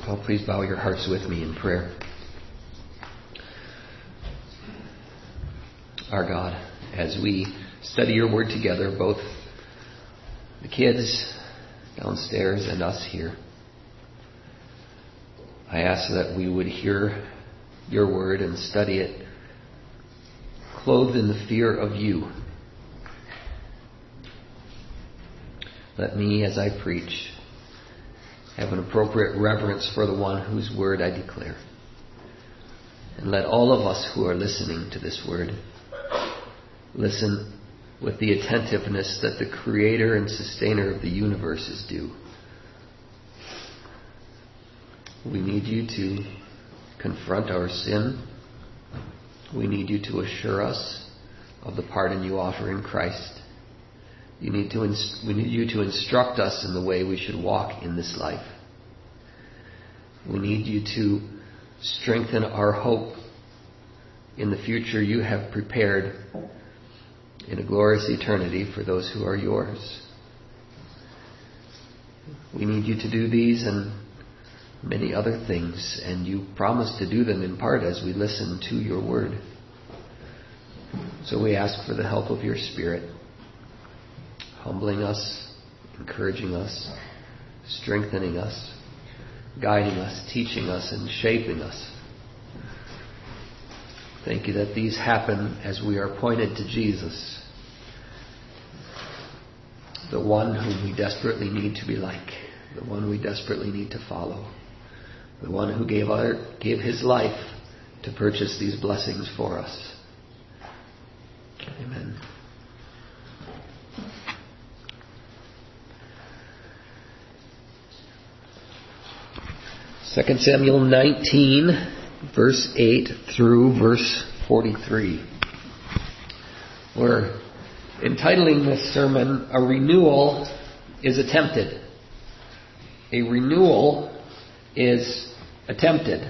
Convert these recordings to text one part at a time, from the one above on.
Oh, please bow your hearts with me in prayer. Our God, as we study your word together, both the kids downstairs and us here, I ask that we would hear your word and study it clothed in the fear of you. Let me, as I preach, have an appropriate reverence for the one whose word I declare. And let all of us who are listening to this word listen with the attentiveness that the creator and sustainer of the universe is due. We need you to confront our sin. We need you to assure us of the pardon you offer in Christ. We need you to instruct us in the way we should walk in this life. We need you to strengthen our hope in the future you have prepared in a glorious eternity for those who are yours. We need you to do these and many other things, and you promise to do them in part as we listen to your word. So we ask for the help of your Spirit, humbling us, encouraging us, strengthening us, guiding us, teaching us, and shaping us. Thank you that these happen as we are pointed to Jesus, the one whom we desperately need to be like, the one we desperately need to follow, the one who gave his life to purchase these blessings for us. Amen. 2 Samuel 19, verse 8 through verse 43. We're entitling this sermon, A Renewal is Attempted. A renewal is attempted.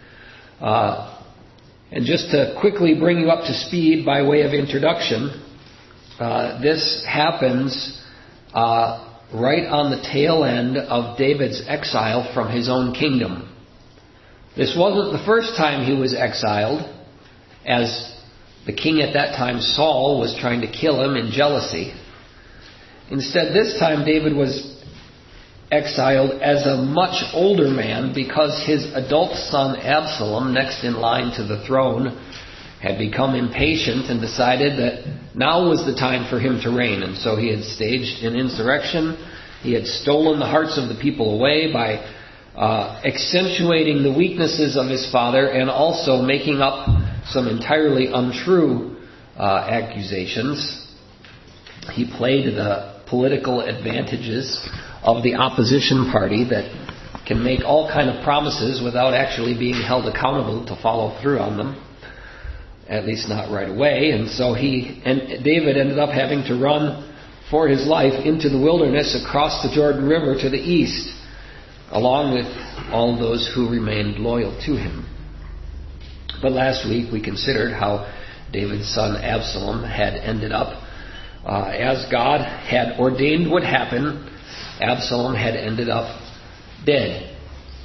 And just to quickly bring you up to speed by way of introduction, this happens right on the tail end of David's exile from his own kingdom. This wasn't the first time he was exiled, as the king at that time, Saul, was trying to kill him in jealousy. Instead, this time David was exiled as a much older man because his adult son Absalom, next in line to the throne, had become impatient and decided that now was the time for him to reign. And so he had staged an insurrection. He had stolen the hearts of the people away by accentuating the weaknesses of his father and also making up some entirely untrue accusations. He played the political advantages of the opposition party that can make all kind of promises without actually being held accountable to follow through on them. At least not right away. And so David ended up having to run for his life into the wilderness across the Jordan River to the east, along with all those who remained loyal to him. But last week we considered how David's son Absalom had ended up, as God had ordained would happen, Absalom had ended up dead,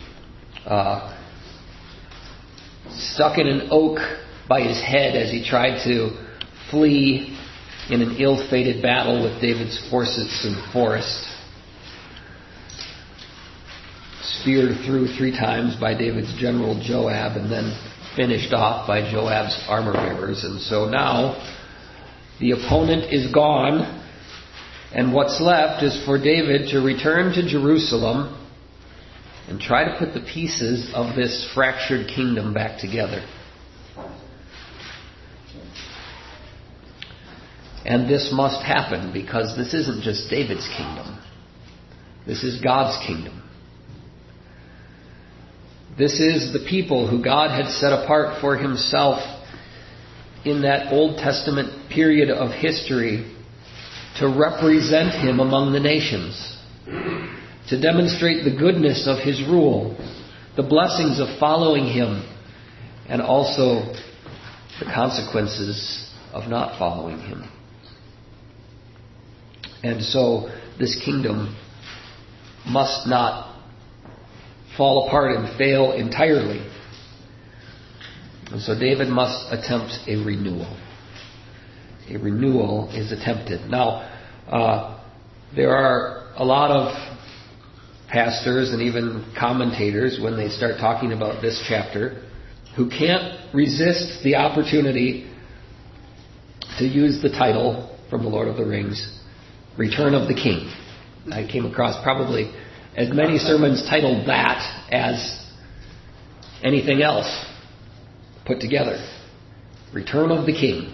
stuck in an oak by his head as he tried to flee in an ill-fated battle with David's forces in the forest. Speared through 3 times by David's general Joab, and then finished off by Joab's armor bearers. And so now the opponent is gone, and what's left is for David to return to Jerusalem and try to put the pieces of this fractured kingdom back together. And this must happen because this isn't just David's kingdom. This is God's kingdom. This is the people who God had set apart for himself in that Old Testament period of history to represent him among the nations, to demonstrate the goodness of his rule, the blessings of following him, and also the consequences of not following him. And so this kingdom must not fall apart and fail entirely. And so David must attempt a renewal. A renewal is attempted. Now, there are a lot of pastors and even commentators, when they start talking about this chapter, who can't resist the opportunity to use the title from The Lord of the Rings, Return of the King. I came across probably as many sermons titled that as anything else put together. Return of the King.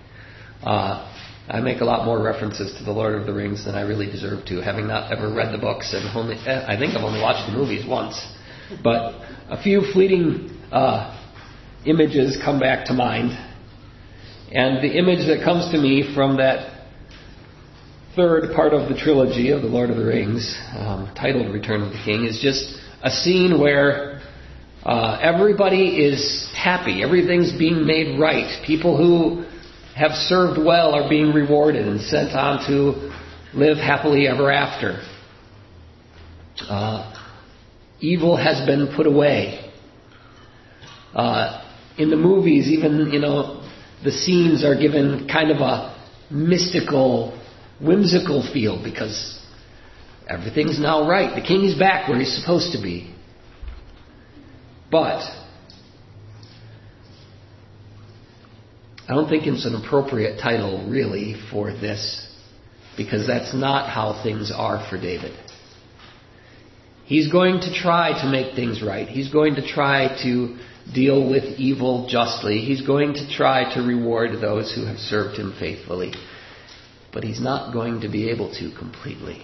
I make a lot more references to The Lord of the Rings than I really deserve to, having not ever read the books, and I think I've only watched the movies once. But a few fleeting images come back to mind. And the image that comes to me from that third part of the trilogy of The Lord of the Rings, titled Return of the King, is just a scene where everybody is happy. Everything's being made right. People who have served well are being rewarded and sent on to live happily ever after. Evil has been put away. In the movies, even, the scenes are given kind of a mystical, whimsical feel because everything's now right. The king is back where he's supposed to be. But I don't think it's an appropriate title, really, for this, because that's not how things are for David. He's going to try to make things right. He's going to try to deal with evil justly. He's going to try to reward those who have served him faithfully. But he's not going to be able to completely.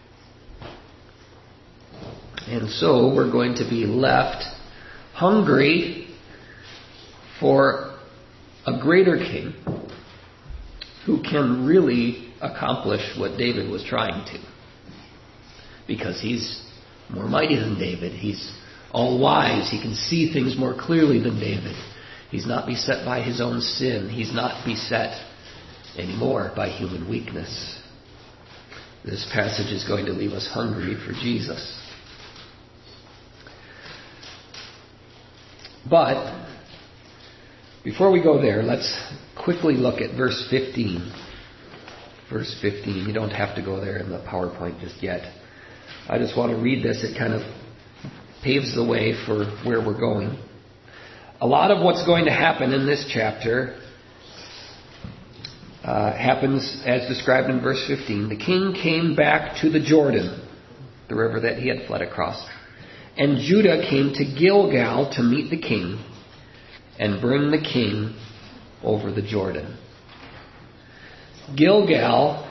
And so we're going to be left hungry for a greater king who can really accomplish what David was trying to. Because he's more mighty than David. He's all wise. He can see things more clearly than David. He's not beset by his own sin. He's not beset anymore by human weakness. This passage is going to leave us hungry for Jesus. But before we go there, let's quickly look at verse 15. Verse 15. You don't have to go there in the PowerPoint just yet. I just want to read this. It kind of paves the way for where we're going. A lot of what's going to happen in this chapter happens as described in verse 15. The king came back to the Jordan, the river that he had fled across. And Judah came to Gilgal to meet the king and bring the king over the Jordan. Gilgal,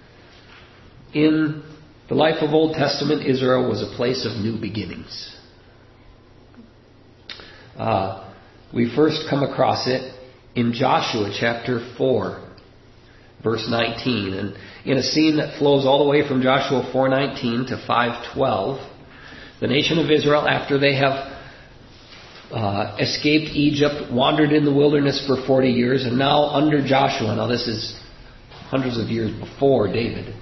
in the life of Old Testament Israel, was a place of new beginnings. We first come across it in Joshua chapter 4, verse 19. And in a scene that flows all the way from Joshua 4:19 to 5:12, the nation of Israel, after they have escaped Egypt, wandered in the wilderness for 40 years, and now under Joshua, now this is hundreds of years before David,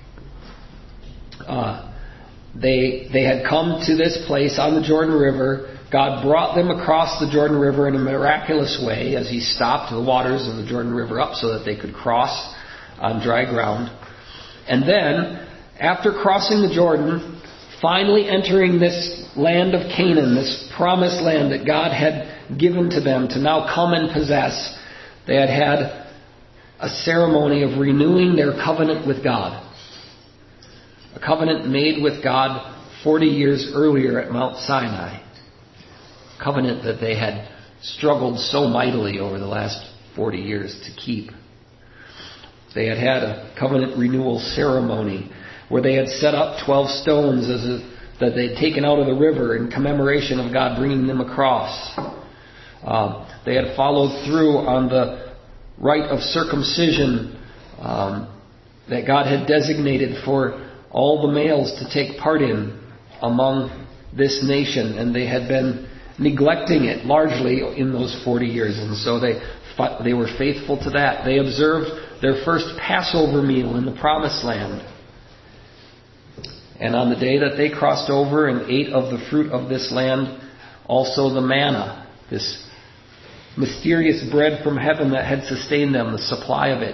they had come to this place on the Jordan River. God brought them across the Jordan River in a miraculous way as he stopped the waters of the Jordan River up so that they could cross on dry ground. And then, after crossing the Jordan, finally entering this land of Canaan, this promised land that God had given to them to now come and possess, they had had a ceremony of renewing their covenant with God. A covenant made with God 40 years earlier at Mount Sinai. A covenant that they had struggled so mightily over the last 40 years to keep. They had had a covenant renewal ceremony where they had set up 12 stones that they had taken out of the river in commemoration of God bringing them across. They had followed through on the rite of circumcision that God had designated for all the males to take part in among this nation, and they had been neglecting it largely in those 40 years, and so they were faithful to that. They observed their first Passover meal in the Promised Land. And on the day that they crossed over and ate of the fruit of this land, also the manna, this mysterious bread from heaven that had sustained them, the supply of it,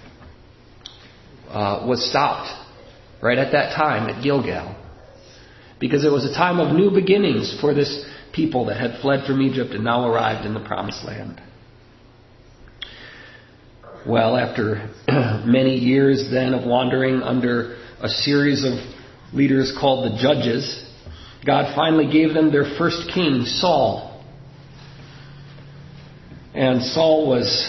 was stopped right at that time at Gilgal. Because it was a time of new beginnings for this people that had fled from Egypt and now arrived in the Promised Land. Well, after many years then of wandering under a series of leaders called the Judges, God finally gave them their first king, Saul. And Saul was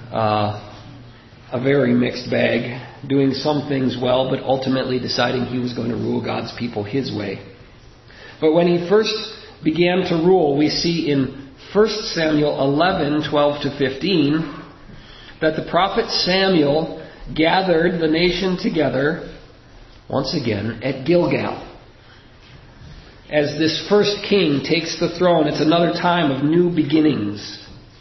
a very mixed bag, doing some things well, but ultimately deciding he was going to rule God's people his way. But when he first began to rule, we see in 1 Samuel 11, 12 to 15, that the prophet Samuel gathered the nation together once again at Gilgal. As this first king takes the throne, it's another time of new beginnings.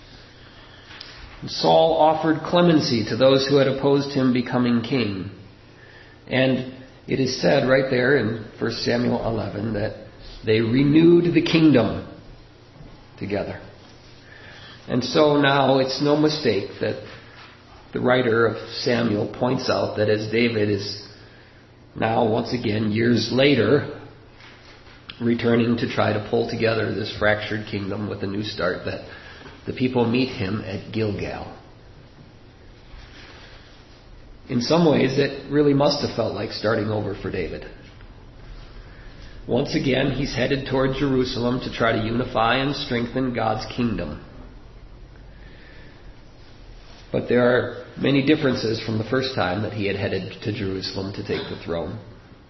Saul offered clemency to those who had opposed him becoming king. And it is said right there in 1 Samuel 11 that they renewed the kingdom together. And so now it's no mistake that the writer of Samuel points out that as David is now once again years later returning to try to pull together this fractured kingdom with a new start, that the people meet him at Gilgal. In some ways, it really must have felt like starting over for David. Once again, he's headed toward Jerusalem to try to unify and strengthen God's kingdom. But there are many differences from the first time that he had headed to Jerusalem to take the throne.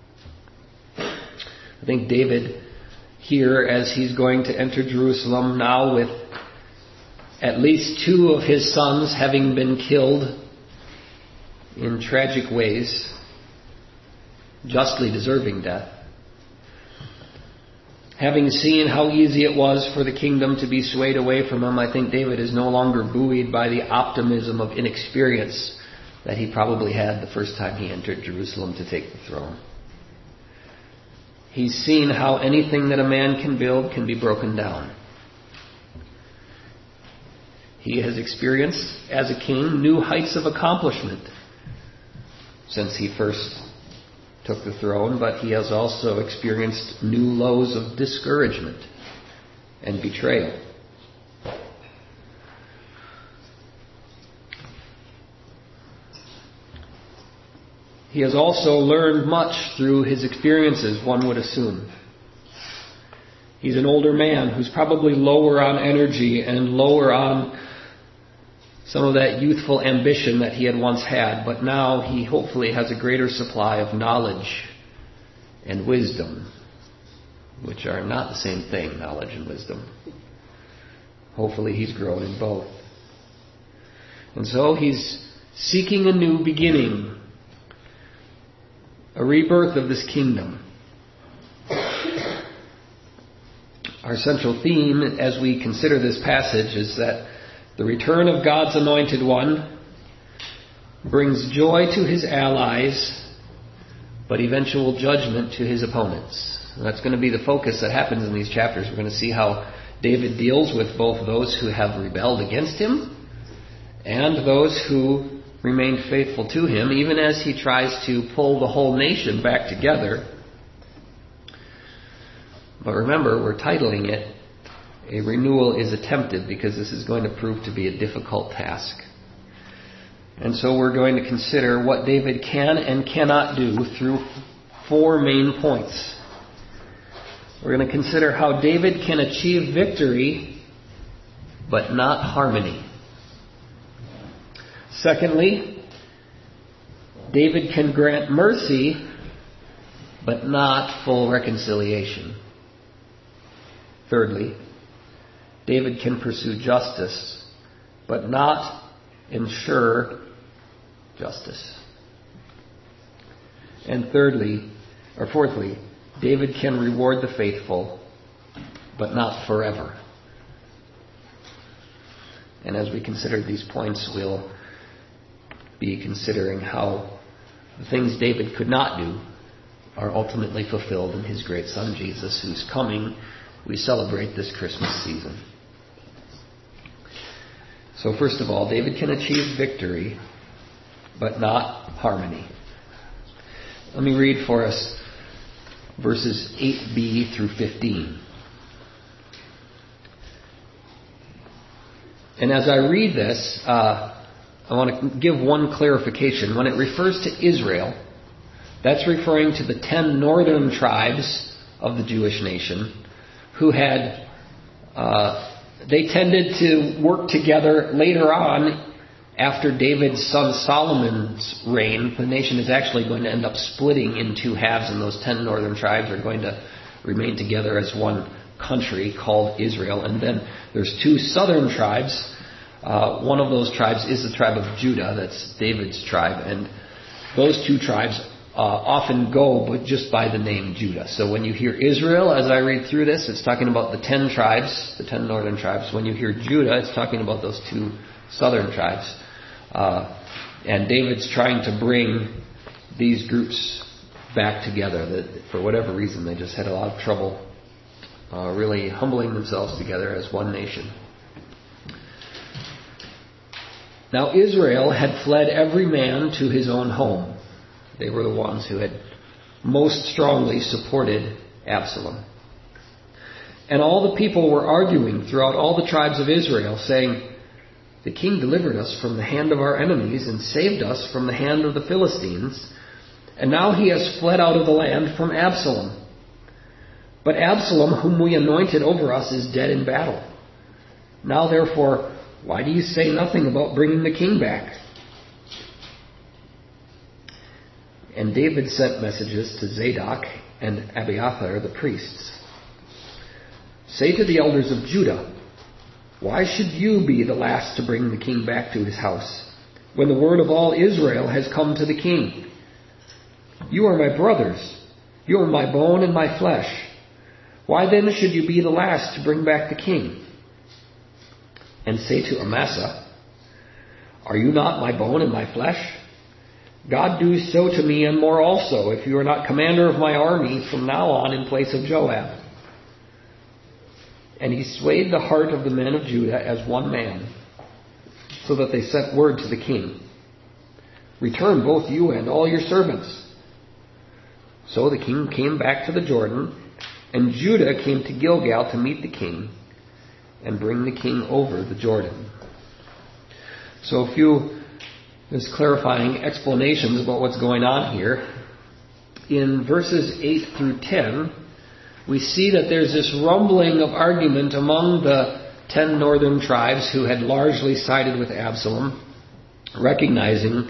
I think David here, as he's going to enter Jerusalem now with at least 2 of his sons having been killed in tragic ways, justly deserving death. Having seen how easy it was for the kingdom to be swayed away from him, I think David is no longer buoyed by the optimism of inexperience that he probably had the first time he entered Jerusalem to take the throne. He's seen how anything that a man can build can be broken down. He has experienced, as a king, new heights of accomplishment since he first took the throne, but he has also experienced new lows of discouragement and betrayal. He has also learned much through his experiences, one would assume. He's an older man who's probably lower on energy and lower on some of that youthful ambition that he had once had, but now he hopefully has a greater supply of knowledge and wisdom, which are not the same thing, knowledge and wisdom. Hopefully he's grown in both. And so he's seeking a new beginning, a rebirth of this kingdom. Our central theme as we consider this passage is that the return of God's anointed one brings joy to his allies, but eventual judgment to his opponents. And that's going to be the focus that happens in these chapters. We're going to see how David deals with both those who have rebelled against him and those who remain faithful to him, even as he tries to pull the whole nation back together. But remember, we're titling it, A Renewal is Attempted, because this is going to prove to be a difficult task. And so we're going to consider what David can and cannot do through 4 main points. We're going to consider how David can achieve victory, but not harmony. Secondly, David can grant mercy, but not full reconciliation. Thirdly, David can pursue justice, but not ensure justice. And fourthly, David can reward the faithful, but not forever. And as we consider these points, we'll be considering how the things David could not do are ultimately fulfilled in his great Son Jesus, whose coming we celebrate this Christmas season. So first of all, David can achieve victory, but not harmony. Let me read for us verses 8b through 15. And as I read this, I want to give one clarification. When it refers to Israel, that's referring to the 10 northern tribes of the Jewish nation who had, they tended to work together later on after David's son Solomon's reign. The nation is actually going to end up splitting in two halves, and those 10 northern tribes are going to remain together as one country called Israel. And then there's 2 southern tribes. One of those tribes is the tribe of Judah. That's David's tribe. And those 2 tribes often go but just by the name Judah. So when you hear Israel, as I read through this, it's talking about the 10 tribes, the 10 northern tribes. When you hear Judah, it's talking about those 2 southern tribes. And David's trying to bring these groups back together. That for whatever reason, they just had a lot of trouble really humbling themselves together as one nation. Now Israel had fled every man to his own home. They were the ones who had most strongly supported Absalom. And all the people were arguing throughout all the tribes of Israel, saying, "The king delivered us from the hand of our enemies and saved us from the hand of the Philistines, and now he has fled out of the land from Absalom. But Absalom, whom we anointed over us, is dead in battle. Now therefore, why do you say nothing about bringing the king back?" And David sent messages to Zadok and Abiathar the priests. "Say to the elders of Judah, why should you be the last to bring the king back to his house, when the word of all Israel has come to the king? You are my brothers. You are my bone and my flesh. Why then should you be the last to bring back the king? And say to Amasa, are you not my bone and my flesh? God do so to me and more also, if you are not commander of my army from now on in place of Joab." And he swayed the heart of the men of Judah as one man, so that they sent word to the king, "Return both you and all your servants." So the king came back to the Jordan, and Judah came to Gilgal to meet the king and bring the king over the Jordan. So a few clarifying explanations about what's going on here. In verses 8 through 10, we see that there's this rumbling of argument among the 10 northern tribes who had largely sided with Absalom, recognizing,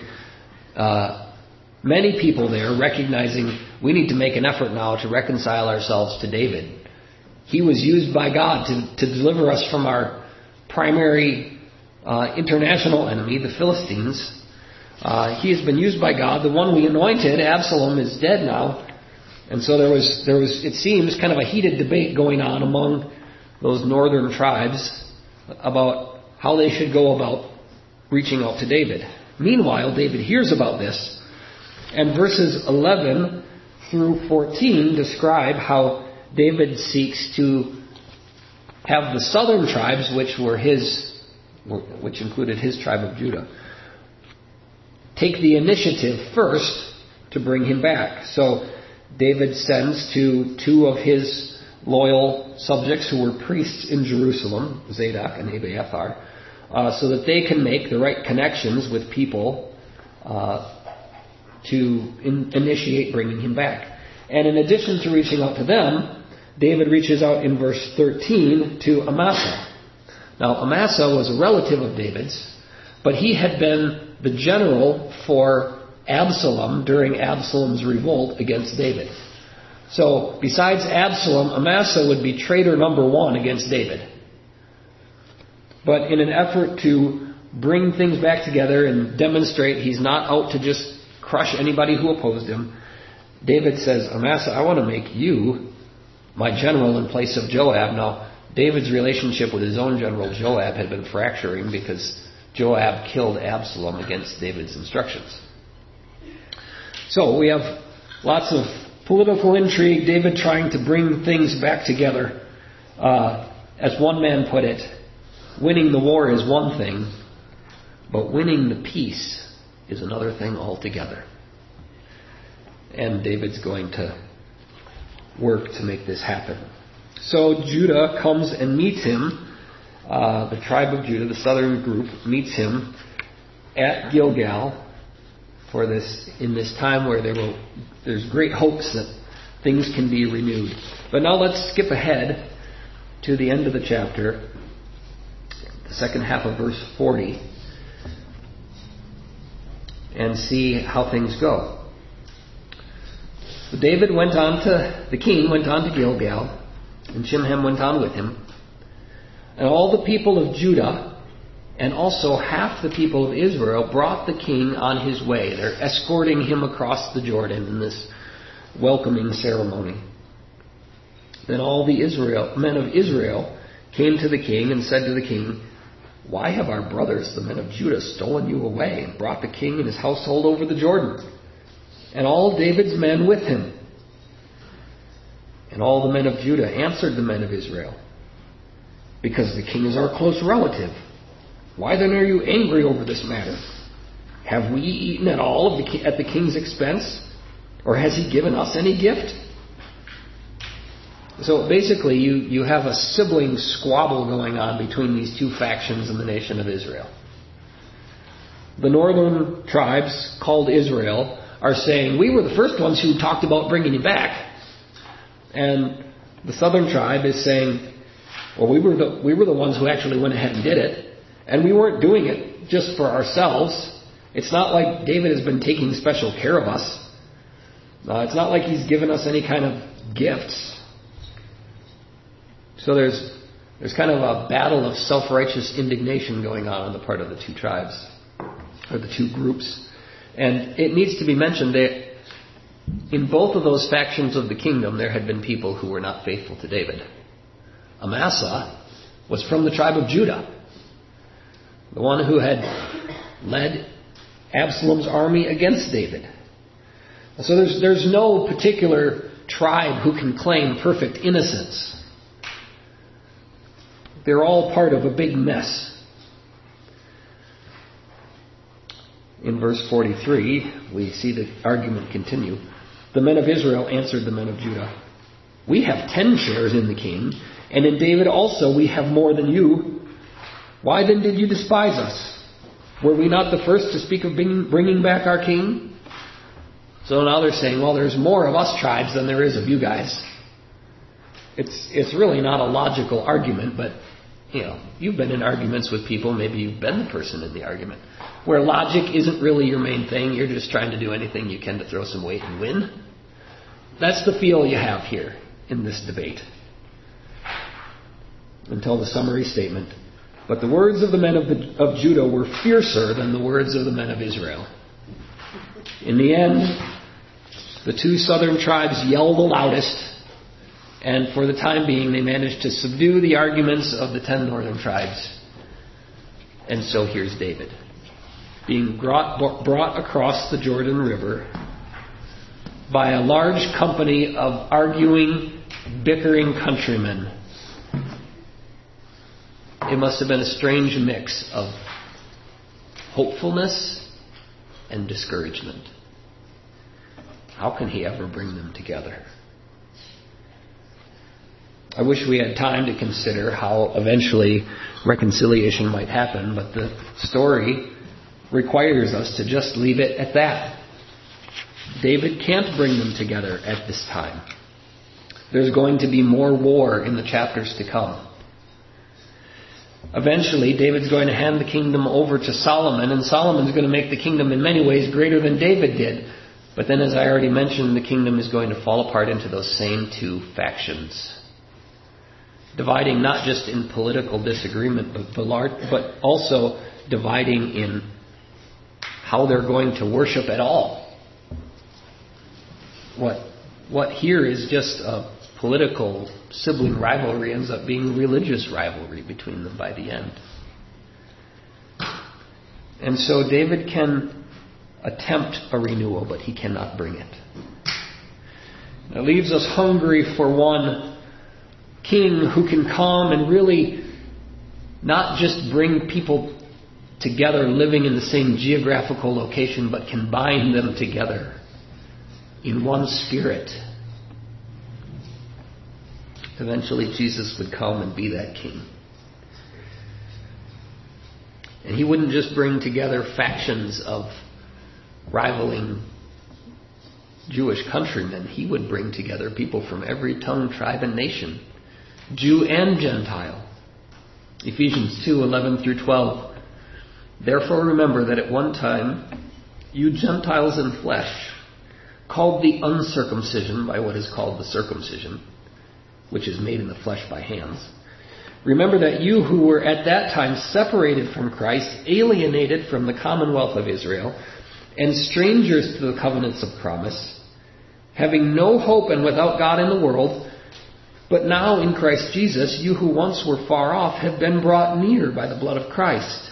many people there recognizing we need to make an effort now to reconcile ourselves to David. He was used by God to deliver us from our primary international enemy, the Philistines. He has been used by God. The one we anointed, Absalom, is dead now. And so there was, it seems, kind of a heated debate going on among those northern tribes about how they should go about reaching out to David. Meanwhile, David hears about this, and verses 11 through 14 describe how David seeks to have the southern tribes, which included his tribe of Judah, take the initiative first to bring him back. So David sends to 2 of his loyal subjects who were priests in Jerusalem, Zadok and Abiathar, so that they can make the right connections with people to initiate bringing him back. And in addition to reaching out to them, David reaches out in verse 13 to Amasa. Now, Amasa was a relative of David's, but he had been the general for Absalom during Absalom's revolt against David. So, besides Absalom, Amasa would be traitor number 1 against David. But in an effort to bring things back together and demonstrate he's not out to just crush anybody who opposed him, David says, "Amasa, I want to make you my general in place of Joab." Now, David's relationship with his own general Joab had been fracturing because Joab killed Absalom against David's instructions. So we have lots of Political intrigue, David trying to bring things back together. As one man put it, winning the war is one thing, but winning the peace is another thing altogether. And David's going to work to make this happen. So Judah comes and meets him. The tribe of Judah, the southern group, meets him at Gilgal for this, in this time where there's great hopes that things can be renewed. But now let's skip ahead to the end of the chapter, the second half of verse 40, and see how things go. So the king went on to Gilgal, and Chimham went on with him. And all the people of Judah, and also half the people of Israel, brought the king on his way. They're escorting him across the Jordan in this welcoming ceremony. Then all the men of Israel came to the king and said to the king, "Why have our brothers, the men of Judah, stolen you away and brought the king and his household over the Jordan, and all David's men with him?" And all the men of Judah answered the men of Israel, "Because the king is our close relative. Why then are you angry over this matter? Have we eaten at all at the king's expense? Or has he given us any gift?" So basically you have a sibling squabble going on between these two factions in the nation of Israel. The northern tribes, called Israel, are saying, "We were the first ones who talked about bringing you back." And the southern tribe is saying, "Well, we were the ones who actually went ahead and did it. And we weren't doing it just for ourselves. It's not like David has been taking special care of us. It's not like he's given us any kind of gifts." So there's kind of a battle of self-righteous indignation going on the part of the two tribes, or the two groups. And it needs to be mentioned that in both of those factions of the kingdom, there had been people who were not faithful to David. Amasa was from the tribe of Judah, the one who had led Absalom's army against David. So there's no particular tribe who can claim perfect innocence. They're all part of a big mess. In verse 43, we see the argument continue. The men of Israel answered the men of Judah, "We have 10 shares in the king, and in David also we have more than you. Why then did you despise us? Were we not the first to speak of bringing back our king?" So now they're saying, well, there's more of us tribes than there is of you guys. It's really not a logical argument, but you've been in arguments with people, maybe you've been the person in the argument, where logic isn't really your main thing, you're just trying to do anything you can to throw some weight and win. That's the feel you have here in this debate. Until the summary statement. But the words of the men of Judah were fiercer than the words of the men of Israel. In the end, the two southern tribes yelled the loudest, and for the time being they managed to subdue the arguments of the 10 northern tribes. And so here's David, being brought across the Jordan River by a large company of arguing, bickering countrymen. It must have been a strange mix of hopefulness and discouragement. How can he ever bring them together? I wish we had time to consider how eventually reconciliation might happen, but the story requires us to just leave it at that. David can't bring them together at this time. There's going to be more war in the chapters to come. Eventually, David's going to hand the kingdom over to Solomon, and Solomon's going to make the kingdom in many ways greater than David did. But then, as I already mentioned, the kingdom is going to fall apart into those same two factions, dividing not just in political disagreement, but also dividing in how they're going to worship at all. What here is just a political sibling rivalry ends up being religious rivalry between them by the end. And so David can attempt a renewal, but he cannot bring it. It leaves us hungry for one king who can come and really not just bring people together living in the same geographical location, but can bind them together in one spirit. Eventually Jesus would come and be that king. And he wouldn't just bring together factions of rivaling Jewish countrymen. He would bring together people from every tongue, tribe, and nation, Jew and Gentile. Ephesians 2:11 through 12. Therefore remember that at one time you Gentiles in flesh, called the uncircumcision by what is called the circumcision, which is made in the flesh by hands. Remember that you who were at that time separated from Christ, alienated from the commonwealth of Israel, and strangers to the covenants of promise, having no hope and without God in the world, but now in Christ Jesus, you who once were far off have been brought near by the blood of Christ.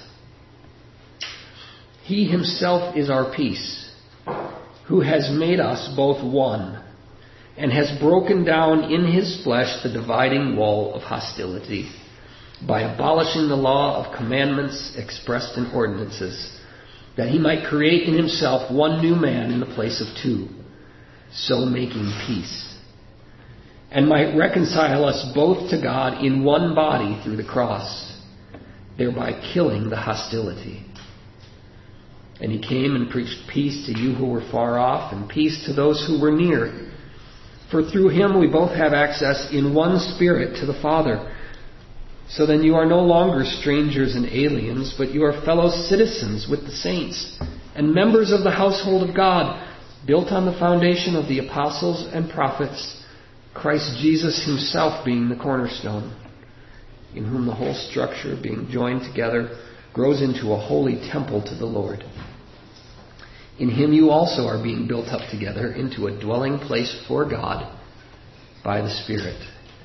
He himself is our peace, who has made us both one, and has broken down in his flesh the dividing wall of hostility, by abolishing the law of commandments expressed in ordinances, that he might create in himself one new man in the place of two, so making peace, and might reconcile us both to God in one body through the cross, thereby killing the hostility. And he came and preached peace to you who were far off, and peace to those who were near. For through him we both have access in one Spirit to the Father. So then you are no longer strangers and aliens, but you are fellow citizens with the saints, and members of the household of God, built on the foundation of the apostles and prophets, Christ Jesus himself being the cornerstone, in whom the whole structure, being joined together, grows into a holy temple to the Lord. In him you also are being built up together into a dwelling place for God by the Spirit.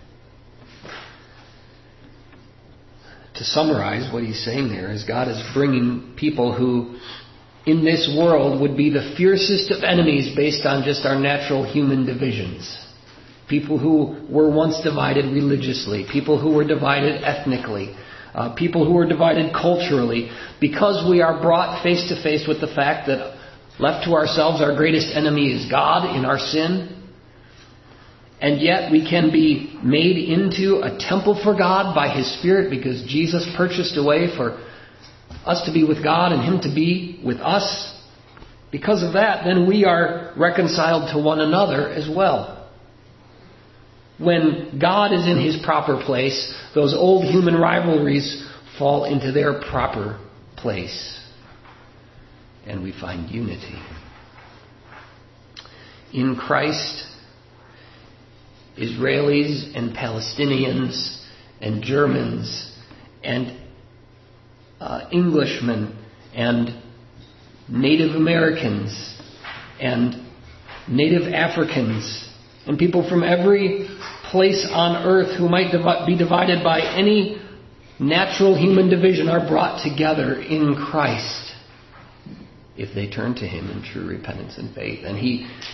To summarize what he's saying there is God is bringing people who in this world would be the fiercest of enemies based on just our natural human divisions. People who were once divided religiously, people who were divided ethnically, people who were divided culturally, because we are brought face to face with the fact that left to ourselves, our greatest enemy is God in our sin. And yet we can be made into a temple for God by his Spirit because Jesus purchased a way for us to be with God and him to be with us. Because of that, then we are reconciled to one another as well. When God is in his proper place, those old human rivalries fall into their proper place. And we find unity. In Christ, Israelis and Palestinians and Germans and Englishmen and Native Americans and Native Africans and people from every place on earth who might be divided by any natural human division are brought together in Christ if they turn to him in true repentance and faith. And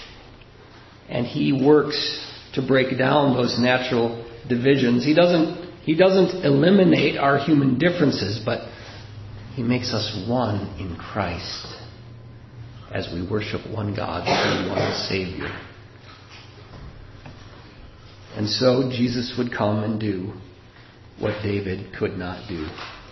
he works to break down those natural divisions. He doesn't eliminate our human differences, but he makes us one in Christ as we worship one God and one Savior. And so Jesus would come and do what David could not do.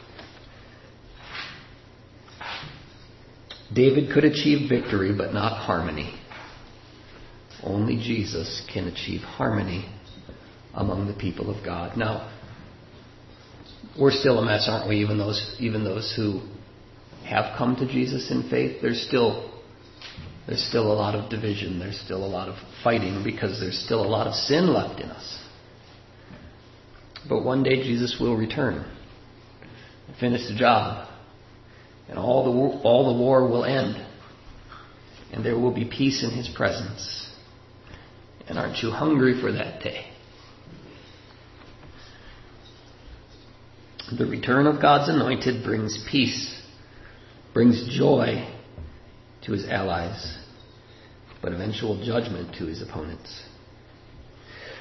David could achieve victory, but not harmony. Only Jesus can achieve harmony among the people of God. Now, we're still a mess, aren't we? Even those who have come to Jesus in faith, there's still a lot of division. There's still a lot of fighting because there's still a lot of sin left in us. But one day Jesus will return and finish the job, and all the war will end, and there will be peace in his presence. And aren't you hungry for that day? The return of God's anointed brings peace, brings joy to his allies, but eventual judgment to his opponents.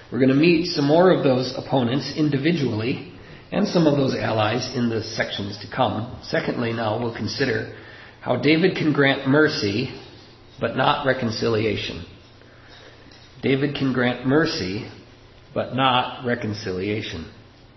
We're going to meet some more of those opponents individually and some of those allies in the sections to come. Secondly, now we'll consider how David can grant mercy but not reconciliation. David can grant mercy but not reconciliation.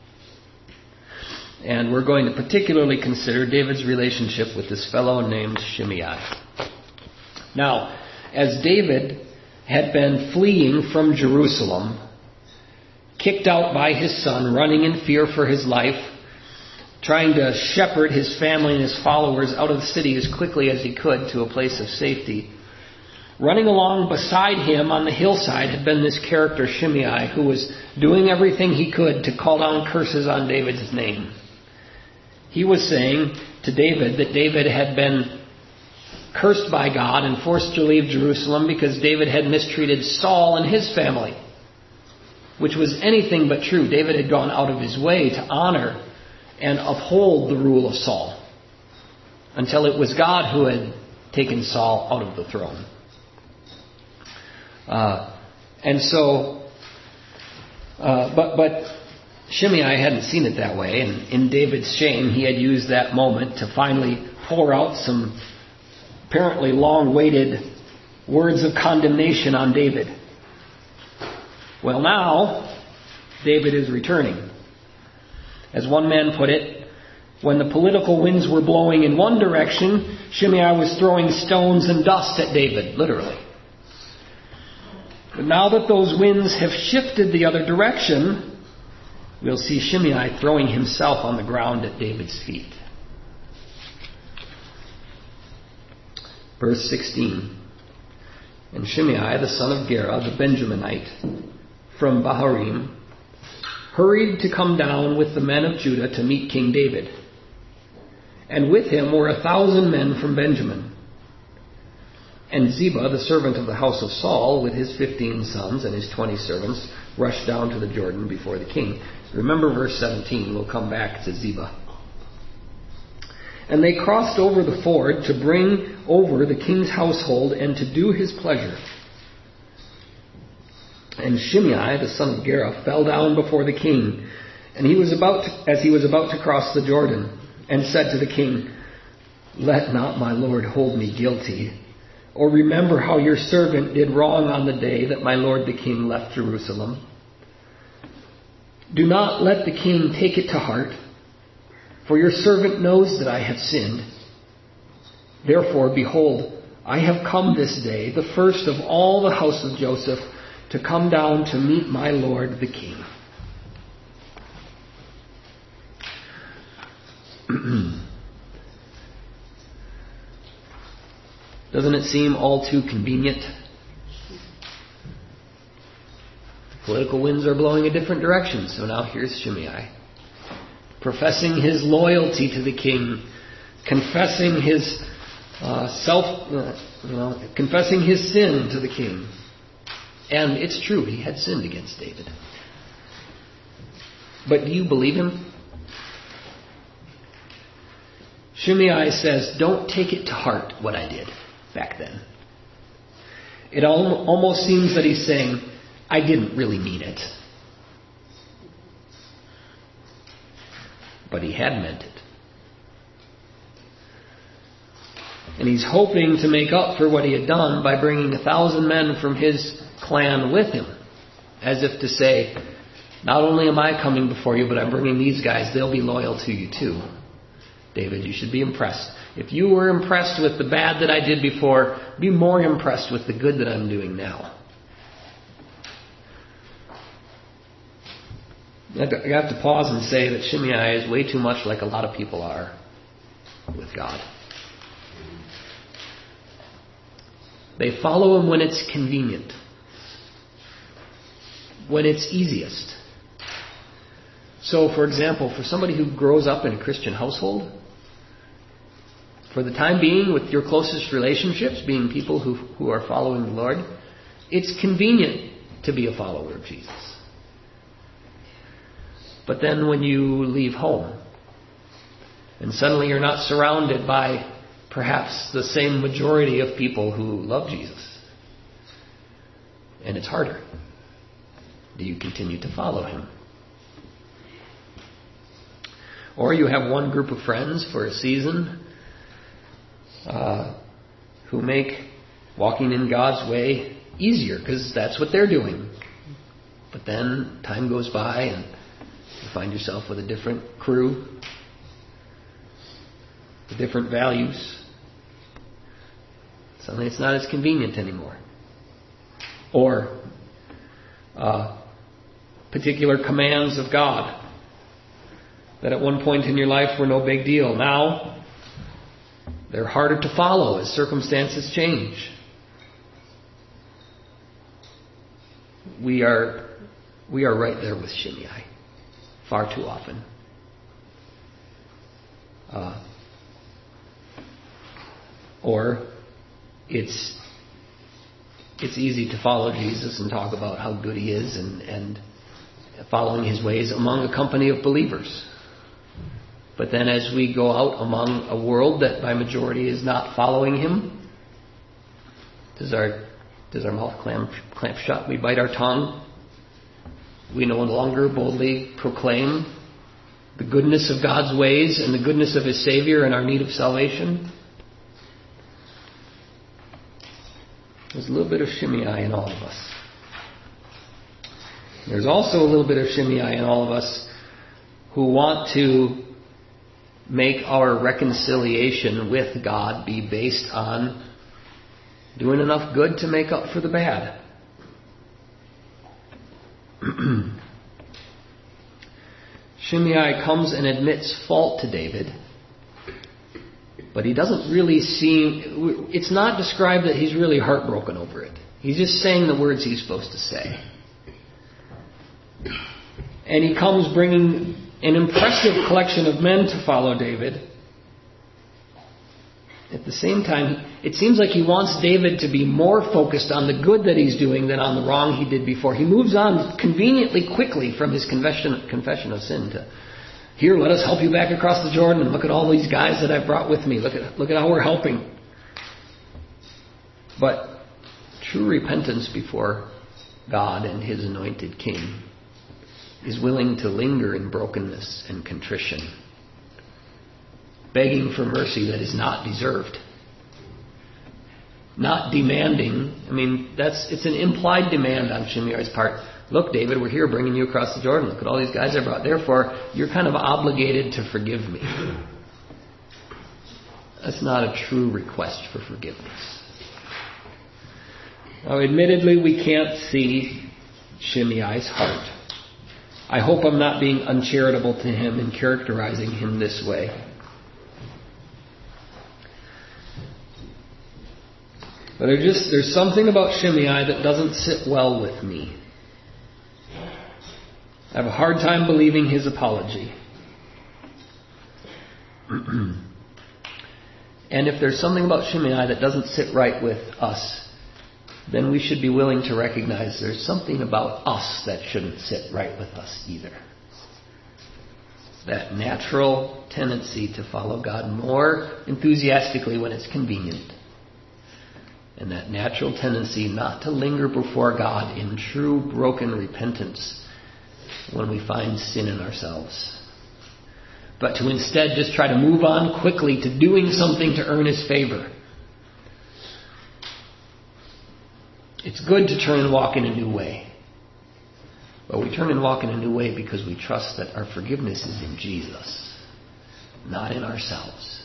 And we're going to particularly consider David's relationship with this fellow named Shimei. Now, as David had been fleeing from Jerusalem, kicked out by his son, running in fear for his life, trying to shepherd his family and his followers out of the city as quickly as he could to a place of safety, running along beside him on the hillside had been this character Shimei, who was doing everything he could to call down curses on David's name. He was saying to David that David had been cursed by God and forced to leave Jerusalem because David had mistreated Saul and his family, which was anything but true. David had gone out of his way to honor and uphold the rule of Saul until it was God who had taken Saul out of the throne. But Shimei hadn't seen it that way, and in David's shame, he had used that moment to finally pour out some apparently long-awaited words of condemnation on David. Well, now, David is returning. As one man put it, when the political winds were blowing in one direction, Shimei was throwing stones and dust at David, literally. But now that those winds have shifted the other direction, we'll see Shimei throwing himself on the ground at David's feet. Verse 16. And Shimei, the son of Gera, the Benjaminite, from Baharim, hurried to come down with the men of Judah to meet King David. And with him were 1,000 men from Benjamin. And Ziba, the servant of the house of Saul, with his 15 sons and his 20 servants, rushed down to the Jordan before the king. Remember verse 17. We'll come back to Ziba. And they crossed over the ford to bring over the king's household and to do his pleasure. And Shimei, the son of Gera, fell down before the king, and as he was about to cross the Jordan, and said to the king, "Let not my lord hold me guilty, or remember how your servant did wrong on the day that my lord the king left Jerusalem. Do not let the king take it to heart, for your servant knows that I have sinned. Therefore, behold, I have come this day, the first of all the house of Joseph, to come down to meet my lord the king." Doesn't it seem all too convenient? The political winds are blowing a different direction, so now here's Shimei, professing his loyalty to the king, confessing his confessing his sin to the king. And it's true, he had sinned against David. But do you believe him? Shimei says, don't take it to heart what I did back then. It almost seems that he's saying, I didn't really mean it. But he had meant it. And he's hoping to make up for what he had done by bringing 1,000 men from his clan with him. As if to say, not only am I coming before you, but I'm bringing these guys. They'll be loyal to you too. David, you should be impressed. If you were impressed with the bad that I did before, be more impressed with the good that I'm doing now. I have to pause and say that Shimei is way too much like a lot of people are with God. They follow him when it's convenient, when it's easiest. So, for example, for somebody who grows up in a Christian household, for the time being, with your closest relationships being people who are following the Lord, it's convenient to be a follower of Jesus. But then when you leave home, and suddenly you're not surrounded by perhaps the same majority of people who love Jesus, and it's harder. Do you continue to follow him? Or you have one group of friends for a season who make walking in God's way easier because that's what they're doing. But then time goes by and you find yourself with a different crew, with different values. Suddenly it's not as convenient anymore. Or particular commands of God that at one point in your life were no big deal. Now they're harder to follow as circumstances change. We are right there with Shimei far too often. Or it's easy to follow Jesus and talk about how good he is and following his ways among a company of believers. But then as we go out among a world that by majority is not following him, does our mouth clamp shut? We bite our tongue. We no longer boldly proclaim the goodness of God's ways and the goodness of his Savior and our need of salvation. There's a little bit of Shimei in all of us. There's also a little bit of Shimei in all of us who want to make our reconciliation with God be based on doing enough good to make up for the bad. Shimei comes and admits fault to David, but he doesn't really seem... It's not described that he's really heartbroken over it. He's just saying the words he's supposed to say. And he comes bringing an impressive collection of men to follow David. At the same time, it seems like he wants David to be more focused on the good that he's doing than on the wrong he did before. He moves on conveniently quickly from his confession of sin to, here, let us help you back across the Jordan, and look at all these guys that I've brought with me. Look at how we're helping. But true repentance before God and his anointed king is willing to linger in brokenness and contrition, begging for mercy that is not deserved, not demanding. I mean, it's an implied demand on Shimei's part. Look, David, we're here bringing you across the Jordan. Look at all these guys I brought. Therefore, you're kind of obligated to forgive me. That's not a true request for forgiveness. Now, admittedly, we can't see Shimei's heart. I hope I'm not being uncharitable to him in characterizing him this way. But there's something about Shimei that doesn't sit well with me. I have a hard time believing his apology. And if there's something about Shimei that doesn't sit right with us, then we should be willing to recognize there's something about us that shouldn't sit right with us either. That natural tendency to follow God more enthusiastically when it's convenient. And that natural tendency not to linger before God in true broken repentance when we find sin in ourselves. But to instead just try to move on quickly to doing something to earn his favor. It's good to turn and walk in a new way. But we turn and walk in a new way because we trust that our forgiveness is in Jesus, not in ourselves.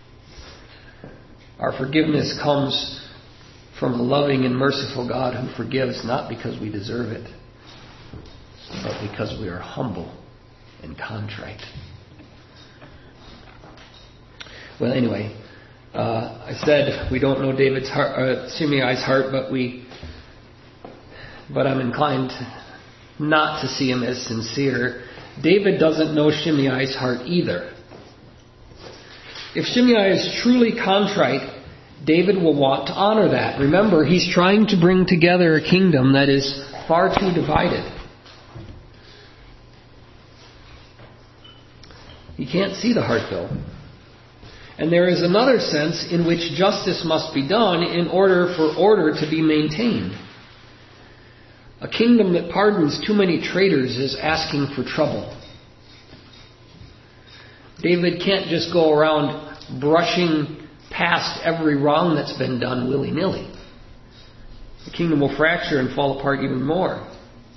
Our forgiveness comes from a loving and merciful God who forgives not because we deserve it, but because we are humble and contrite. Well, anyway, I said we don't know David's heart, Shimei's heart, but I'm inclined not to see him as sincere. David doesn't know Shimei's heart either. If Shimei is truly contrite, David will want to honor that. Remember, he's trying to bring together a kingdom that is far too divided. He can't see the heart, though. And there is another sense in which justice must be done in order for order to be maintained. A kingdom that pardons too many traitors is asking for trouble. David can't just go around brushing past every wrong that's been done willy-nilly. The kingdom will fracture and fall apart even more.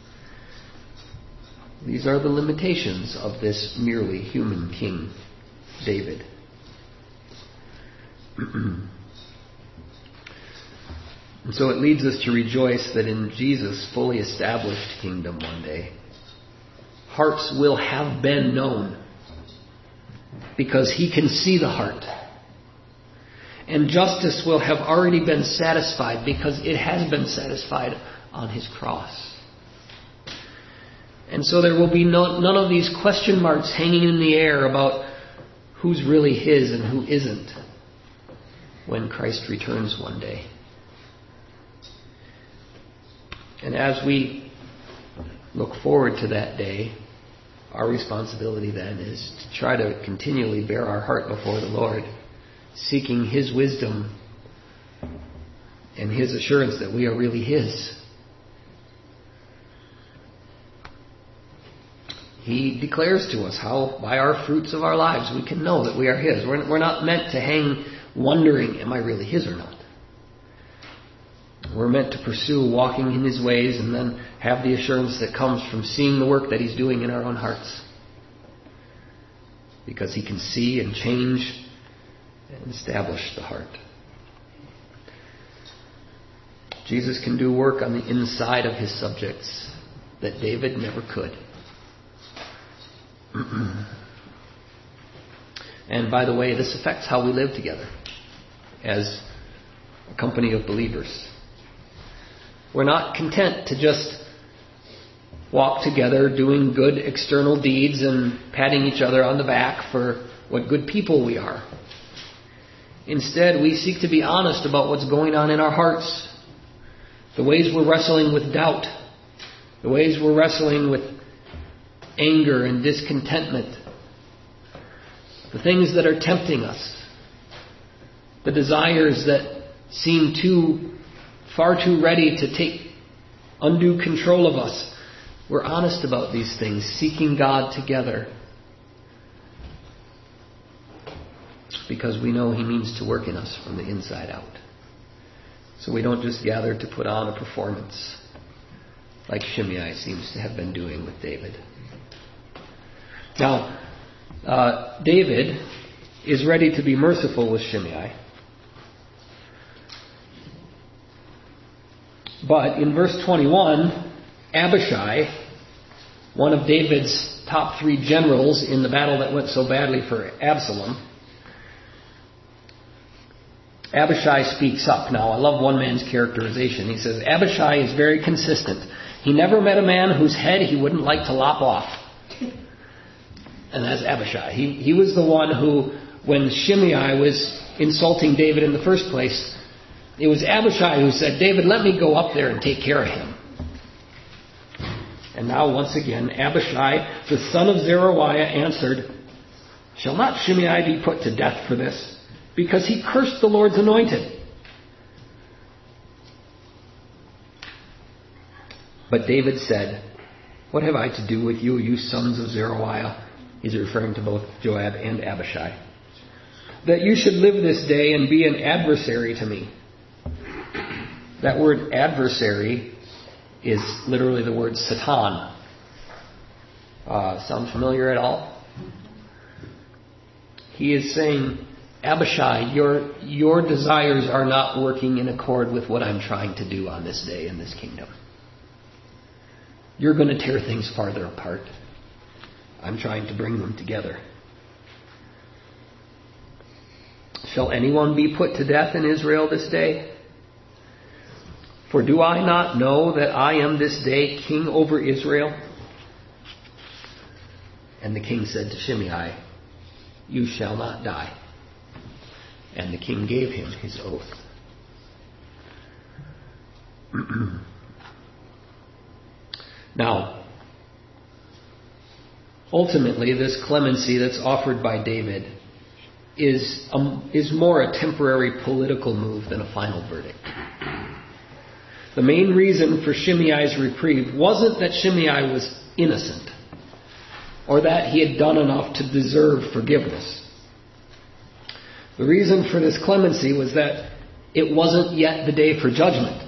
These are the limitations of this merely human king, David. And so it leads us to rejoice that in Jesus' fully established kingdom one day, hearts will have been known because He can see the heart. And justice will have already been satisfied because it has been satisfied on His cross. And so there will be none of these question marks hanging in the air about who's really His and who isn't when Christ returns one day. And as we look forward to that day, our responsibility then is to try to continually bear our heart before the Lord, seeking His wisdom and His assurance that we are really His. He declares to us how, by our fruits of our lives, we can know that we are His. We're not meant to hang wondering, am I really His or not? We're meant to pursue walking in His ways and then have the assurance that comes from seeing the work that He's doing in our own hearts. Because He can see and change and establish the heart. Jesus can do work on the inside of His subjects that David never could. And by the way, this affects how we live together as a company of believers. We're not content to just walk together doing good external deeds and patting each other on the back for what good people we are. Instead, we seek to be honest about what's going on in our hearts, the ways we're wrestling with doubt, the ways we're wrestling with anger and discontentment, the things that are tempting us, the desires that seem far too ready to take undue control of us. We're honest about these things, seeking God together, because we know He means to work in us from the inside out. So we don't just gather to put on a performance like Shimei seems to have been doing with David. Now, David is ready to be merciful with Shimei. But in verse 21, Abishai, one of David's top 3 generals in the battle that went so badly for Absalom, Abishai speaks up. Now, I love one man's characterization. He says, Abishai is very consistent. He never met a man whose head he wouldn't like to lop off. And that's Abishai. He was the one who, when Shimei was insulting David in the first place, it was Abishai who said, David, let me go up there and take care of him. And now, once again, Abishai, the son of Zeruiah, answered, shall not Shimei be put to death for this? Because he cursed the Lord's anointed. But David said, what have I to do with you, you sons of Zeruiah? He's referring to both Joab and Abishai. That you should live this day and be an adversary to me. That word adversary is literally the word Satan. Sound familiar at all? He is saying, Abishai, your desires are not working in accord with what I'm trying to do on this day in this kingdom. You're going to tear things farther apart. I'm trying to bring them together. Shall anyone be put to death in Israel this day? For do I not know that I am this day king over Israel? And the king said to Shimei, you shall not die. And the king gave him his oath. Now, ultimately, this clemency that's offered by David is more a temporary political move than a final verdict. The main reason for Shimei's reprieve wasn't that Shimei was innocent or that he had done enough to deserve forgiveness. The reason for this clemency was that it wasn't yet the day for judgment.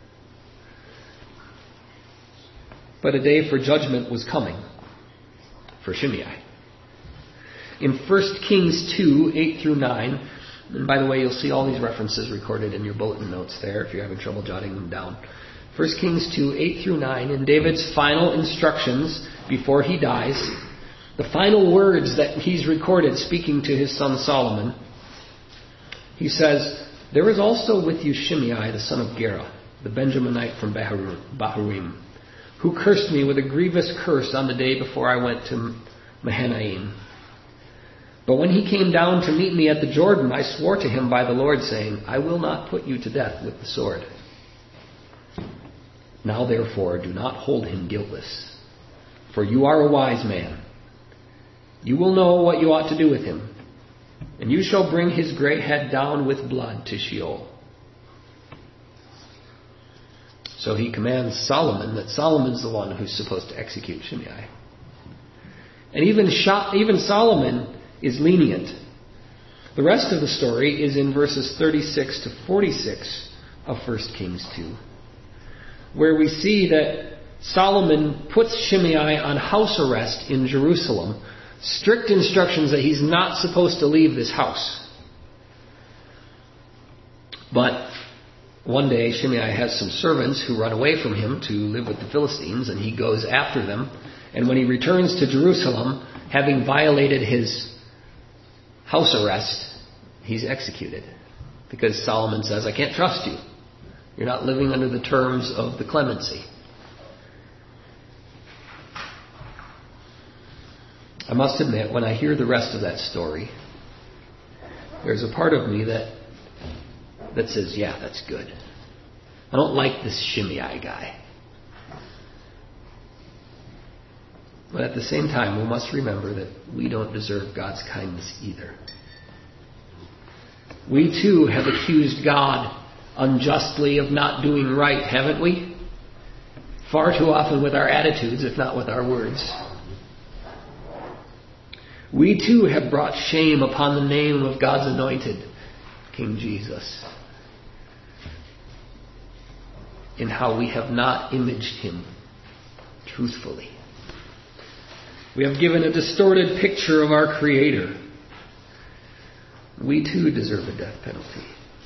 But a day for judgment was coming for Shimei. In 1 Kings 2, 8 through 9, and by the way, you'll see all these references recorded in your bulletin notes there if you're having trouble jotting them down. 1 Kings 2, 8 through 9, in David's final instructions before he dies, the final words that he's recorded speaking to his son Solomon, he says, "There is also with you Shimei, the son of Gera, the Benjaminite from Bahurim, who cursed me with a grievous curse on the day before I went to Mahanaim. But when he came down to meet me at the Jordan, I swore to him by the Lord, saying, I will not put you to death with the sword. Now therefore do not hold him guiltless, for you are a wise man. You will know what you ought to do with him, and you shall bring his gray head down with blood to Sheol." So he commands Solomon that Solomon's the one who's supposed to execute Shimei. And even Solomon is lenient. The rest of the story is in verses 36 to 46 of 1 Kings 2, where we see that Solomon puts Shimei on house arrest in Jerusalem, strict instructions that he's not supposed to leave this house. But one day Shimei has some servants who run away from him to live with the Philistines, and he goes after them. And when he returns to Jerusalem, having violated his house arrest, he's executed. Because Solomon says, I can't trust you. You're not living under the terms of the clemency. I must admit, when I hear the rest of that story, there's a part of me that says, yeah, that's good. I don't like this Shimei guy. But at the same time, we must remember that we don't deserve God's kindness either. We too have accused God unjustly of not doing right, haven't we? Far too often with our attitudes, if not with our words. We too have brought shame upon the name of God's anointed, King Jesus, in how we have not imaged him truthfully. We have given a distorted picture of our Creator. We too deserve a death penalty.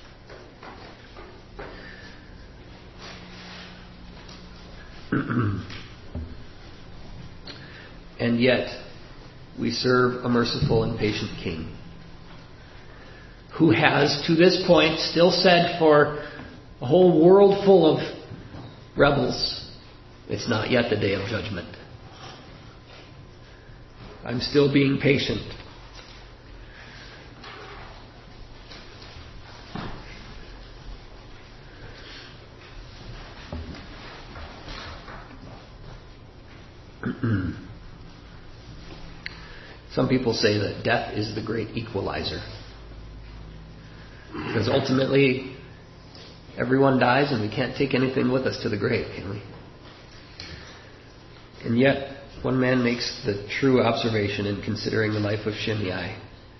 And yet, we serve a merciful and patient King who has, to this point, still said for a whole world full of rebels, it's not yet the day of judgment. I'm still being patient. Some people say that death is the great equalizer. Because ultimately, everyone dies and we can't take anything with us to the grave, can we? And yet, one man makes the true observation in considering the life of Shimei.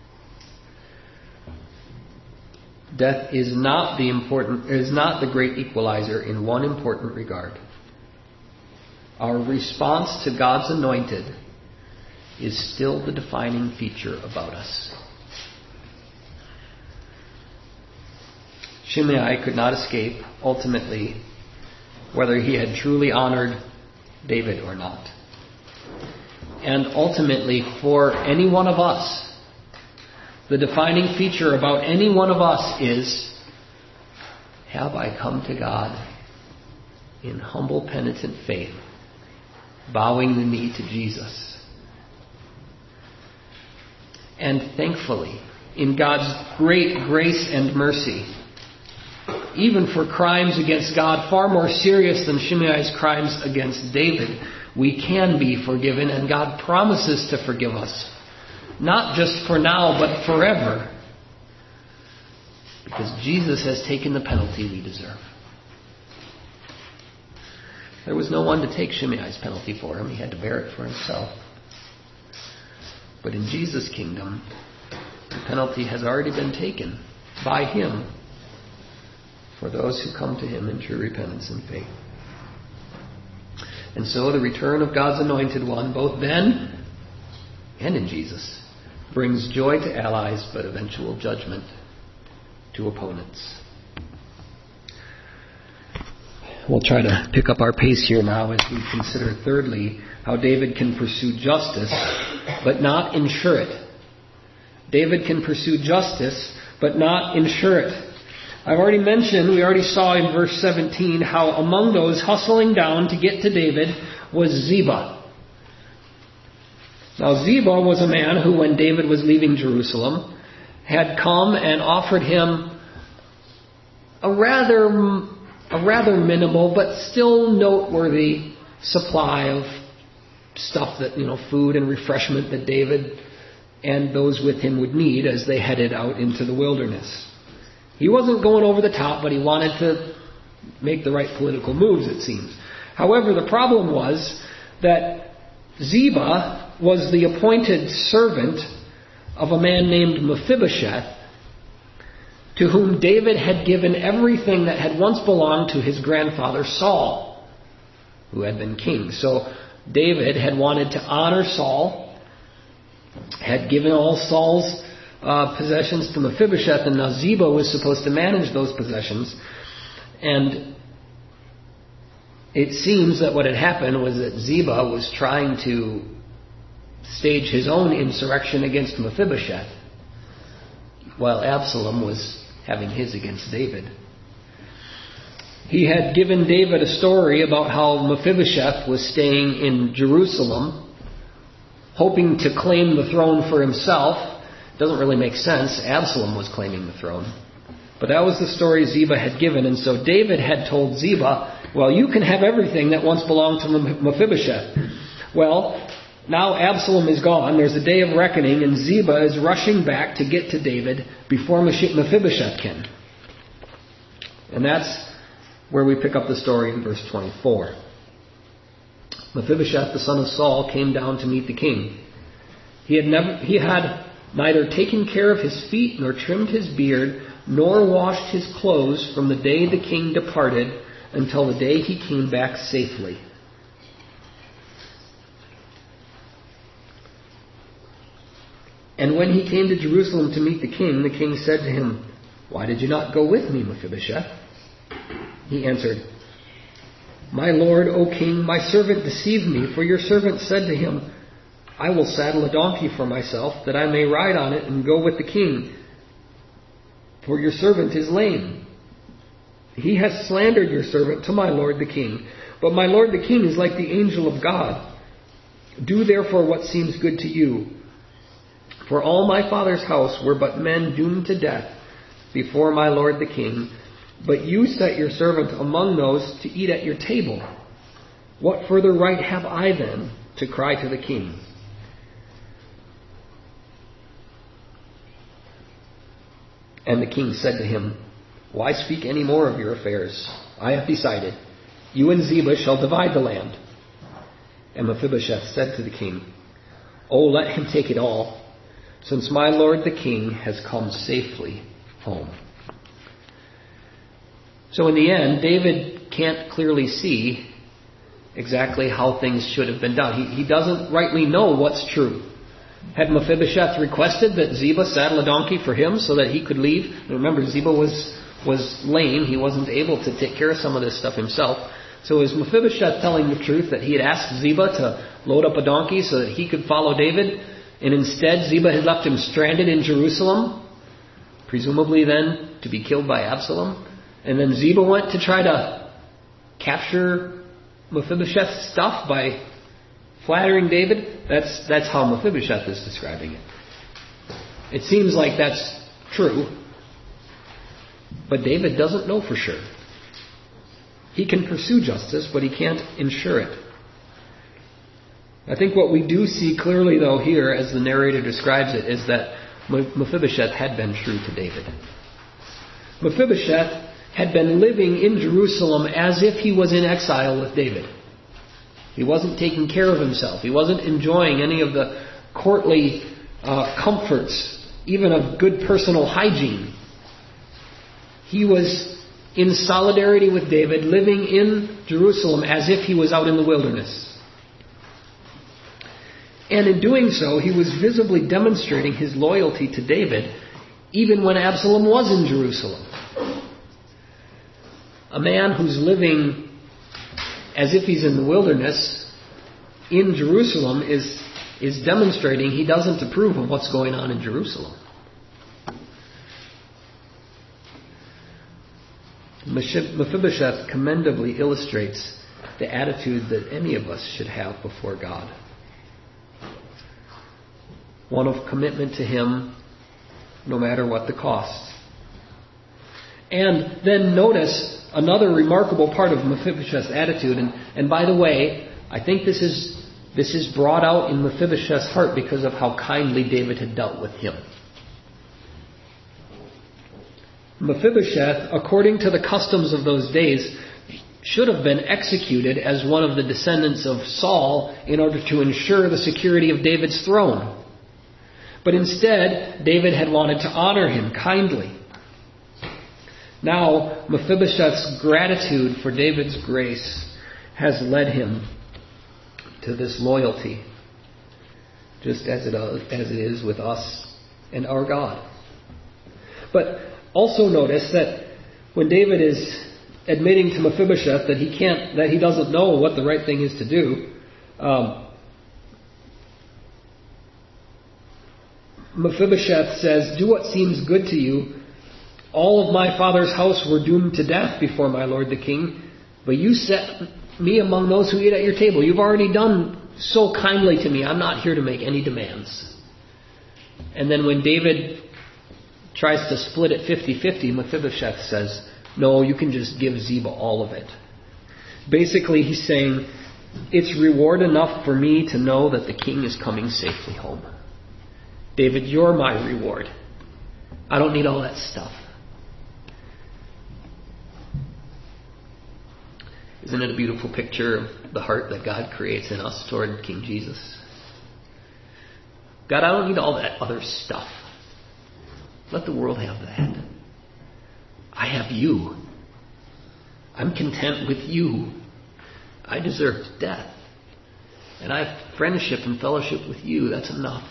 Death is not the great equalizer in one important regard. Our response to God's anointed is still the defining feature about us. Shimei could not escape, ultimately, whether he had truly honored David or not. And ultimately, for any one of us, the defining feature about any one of us is, have I come to God in humble, penitent faith, bowing the knee to Jesus? And thankfully, in God's great grace and mercy, even for crimes against God far more serious than Shimei's crimes against David, we can be forgiven, and God promises to forgive us. Not just for now, but forever. Because Jesus has taken the penalty we deserve. There was no one to take Shimei's penalty for him. He had to bear it for himself. But in Jesus' kingdom, the penalty has already been taken by him for those who come to him in true repentance and faith. And so the return of God's anointed one, both then and in Jesus, brings joy to allies, but eventual judgment to opponents. We'll try to pick up our pace here now as we consider, thirdly, how David can pursue justice, but not ensure it. David can pursue justice, but not ensure it. I've already mentioned, we already saw in verse 17, how among those hustling down to get to David was Ziba. Now Ziba was a man who, when David was leaving Jerusalem, had come and offered him a rather minimal but still noteworthy supply of stuff that, food and refreshment that David and those with him would need as they headed out into the wilderness. He wasn't going over the top, but he wanted to make the right political moves, it seems. However, the problem was that Ziba was the appointed servant of a man named Mephibosheth, to whom David had given everything that had once belonged to his grandfather Saul, who had been king. So David had wanted to honor Saul, had given all Saul's possessions to Mephibosheth, and now Ziba was supposed to manage those possessions. And it seems that what had happened was that Ziba was trying to stage his own insurrection against Mephibosheth, while Absalom was having his against David. He had given David a story about how Mephibosheth was staying in Jerusalem, hoping to claim the throne for himself. Doesn't really make sense. Absalom was claiming the throne. But that was the story Ziba had given. And so David had told Ziba, well, you can have everything that once belonged to Mephibosheth. Well, now Absalom is gone. There's a day of reckoning, and Ziba is rushing back to get to David before Mephibosheth can. And that's where we pick up the story in verse 24. Mephibosheth, the son of Saul, came down to meet the king. He had neither taken care of his feet, nor trimmed his beard, nor washed his clothes from the day the king departed until the day he came back safely. And when he came to Jerusalem to meet the king said to him, "Why did you not go with me, Mephibosheth?" He answered, "My lord, O king, my servant deceived me, for your servant said to him, I will saddle a donkey for myself, that I may ride on it and go with the king. For your servant is lame. He has slandered your servant to my lord the king. But my lord the king is like the angel of God. Do therefore what seems good to you. For all my father's house were but men doomed to death before my lord the king. But you set your servant among those to eat at your table. What further right have I then to cry to the king?" And the king said to him, "Why speak any more of your affairs? I have decided. You and Ziba shall divide the land." And Mephibosheth said to the king, "Oh, let him take it all, since my lord the king has come safely home." So in the end, David can't clearly see exactly how things should have been done. He doesn't rightly know what's true. Had Mephibosheth requested that Ziba saddle a donkey for him so that he could leave? Remember, Ziba was lame. He wasn't able to take care of some of this stuff himself. So is Mephibosheth telling the truth that he had asked Ziba to load up a donkey so that he could follow David? And instead Ziba had left him stranded in Jerusalem, presumably then to be killed by Absalom. And then Ziba went to try to capture Mephibosheth's stuff by flattering David. That's how Mephibosheth is describing it. It seems like that's true, but David doesn't know for sure. He can pursue justice, but he can't ensure it. I think what we do see clearly, though, here, as the narrator describes it, is that Mephibosheth had been true to David. Mephibosheth had been living in Jerusalem as if he was in exile with David. He wasn't taking care of himself. He wasn't enjoying any of the courtly comforts, even of good personal hygiene. He was in solidarity with David, living in Jerusalem as if he was out in the wilderness. And in doing so, he was visibly demonstrating his loyalty to David, even when Absalom was in Jerusalem. A man who's living as if he's in the wilderness in Jerusalem is demonstrating he doesn't approve of what's going on in Jerusalem. Mephibosheth commendably illustrates the attitude that any of us should have before God. One of commitment to Him, no matter what the cost. And then notice another remarkable part of Mephibosheth's attitude. And by the way, I think this is brought out in Mephibosheth's heart because of how kindly David had dealt with him. Mephibosheth, according to the customs of those days, should have been executed as one of the descendants of Saul in order to ensure the security of David's throne. But instead, David had wanted to honor him kindly. Now, Mephibosheth's gratitude for David's grace has led him to this loyalty, just as it is with us and our God. But also notice that when David is admitting to Mephibosheth that he doesn't know what the right thing is to do, Mephibosheth says, "Do what seems good to you. All of my father's house were doomed to death before my lord the king, but you set me among those who eat at your table. You've already done so kindly to me. I'm not here to make any demands." And then when David tries to split it 50-50, Mephibosheth says, "No, you can just give Ziba all of it." Basically, he's saying, it's reward enough for me to know that the king is coming safely home. David, you're my reward. I don't need all that stuff. Isn't it a beautiful picture of the heart that God creates in us toward King Jesus? God, I don't need all that other stuff. Let the world have that. I have you. I'm content with you. I deserve death. And I have friendship and fellowship with you. That's enough.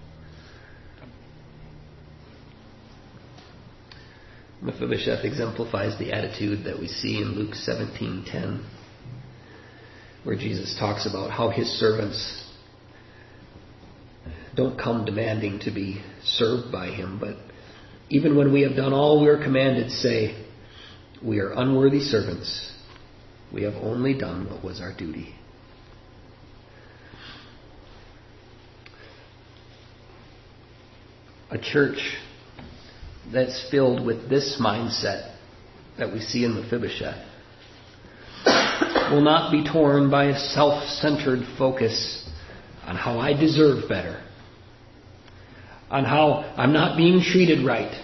Mephibosheth exemplifies the attitude that we see in Luke 17:10, where Jesus talks about how his servants don't come demanding to be served by him, but even when we have done all we are commanded, say, "We are unworthy servants. We have only done what was our duty." A church that's filled with this mindset that we see in Mephibosheth will not be torn by a self-centered focus on how I deserve better, on how I'm not being treated right.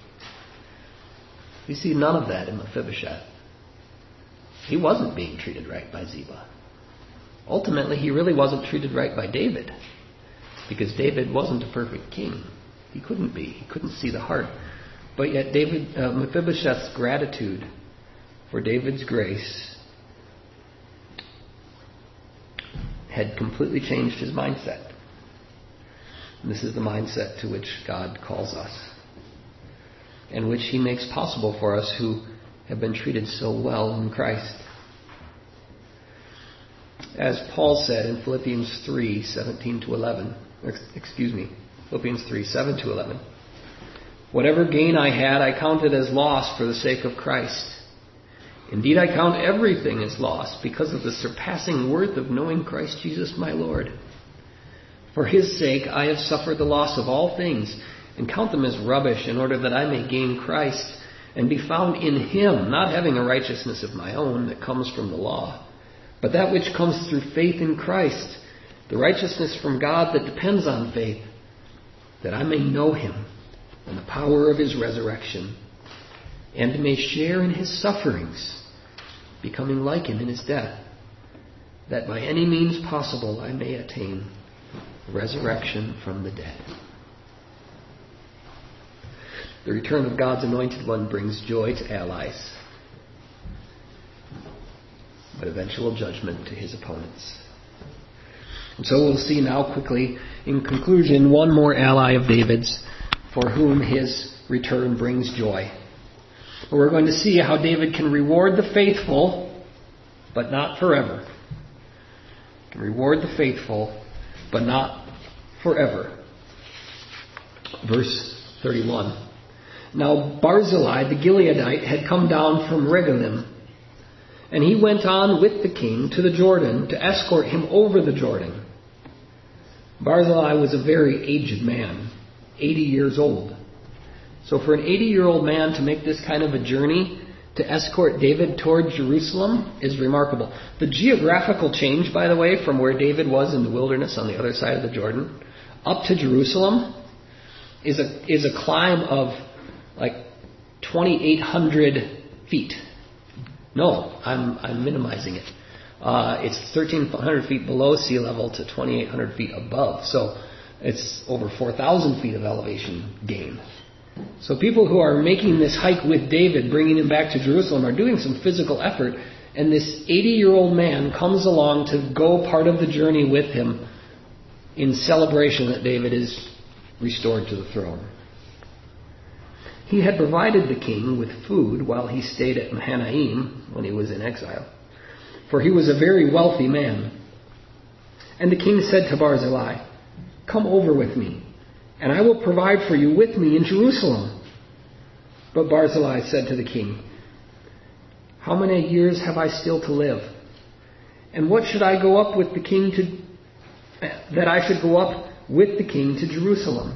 We see none of that in Mephibosheth. He wasn't being treated right by Ziba. Ultimately, he really wasn't treated right by David, because David wasn't a perfect king. He couldn't be. He couldn't see the heart. But yet Mephibosheth's gratitude for David's grace had completely changed his mindset. And this is the mindset to which God calls us, and which He makes possible for us who have been treated so well in Christ. As Paul said in Philippians 3:7-11, Philippians 3:7-11, "Whatever gain I had, I counted as loss for the sake of Christ. Indeed, I count everything as loss because of the surpassing worth of knowing Christ Jesus my Lord. For His sake I have suffered the loss of all things and count them as rubbish in order that I may gain Christ and be found in Him, not having a righteousness of my own that comes from the law, but that which comes through faith in Christ, the righteousness from God that depends on faith, that I may know Him and the power of His resurrection and may share in his sufferings, becoming like him in his death, that by any means possible I may attain resurrection from the dead. The return of God's anointed one brings joy to allies, but eventual judgment to his opponents. And so we'll see now quickly, in conclusion, one more ally of David's for whom his return brings joy. We're going to see how David can reward the faithful, but not forever. Can reward the faithful, but not forever. Verse 31. Now Barzillai the Gileadite had come down from Regalim, and he went on with the king to the Jordan to escort him over the Jordan. Barzillai was a very aged man, 80 years old. So for an 80-year-old man to make this kind of a journey to escort David toward Jerusalem is remarkable. The geographical change, by the way, from where David was in the wilderness on the other side of the Jordan up to Jerusalem is a climb of like 2,800 feet. No, I'm minimizing it. It's 1,300 feet below sea level to 2,800 feet above. So it's over 4,000 feet of elevation gain. So people who are making this hike with David, bringing him back to Jerusalem, are doing some physical effort. And this 80-year-old man comes along to go part of the journey with him in celebration that David is restored to the throne. He had provided the king with food while he stayed at Mahanaim when he was in exile, for he was a very wealthy man. And the king said to Barzillai, "Come over with me, and I will provide for you with me in Jerusalem." But Barzillai said to the king, "How many years have I still to live? And what should I go up with the king that I should go up with the king to Jerusalem?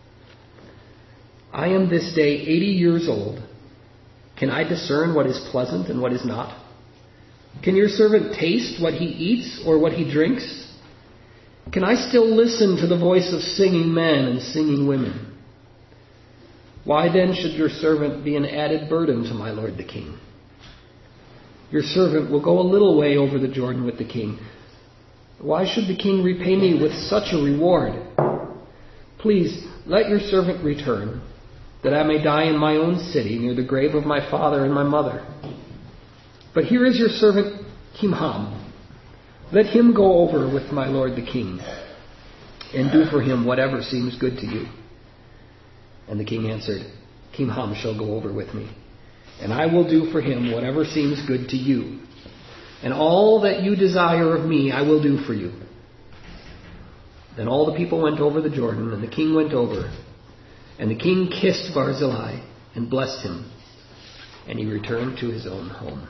I am this day 80 years old. Can I discern what is pleasant and what is not? Can your servant taste what he eats or what he drinks? Can I still listen to the voice of singing men and singing women? Why then should your servant be an added burden to my lord the king? Your servant will go a little way over the Jordan with the king. Why should the king repay me with such a reward? Please, let your servant return, that I may die in my own city, near the grave of my father and my mother. But here is your servant Kimham. Let him go over with my lord the king, and do for him whatever seems good to you." And the king answered, "Kimham shall go over with me, and I will do for him whatever seems good to you. And all that you desire of me I will do for you." Then all the people went over the Jordan, and the king went over. And the king kissed Barzillai and blessed him, and he returned to his own home.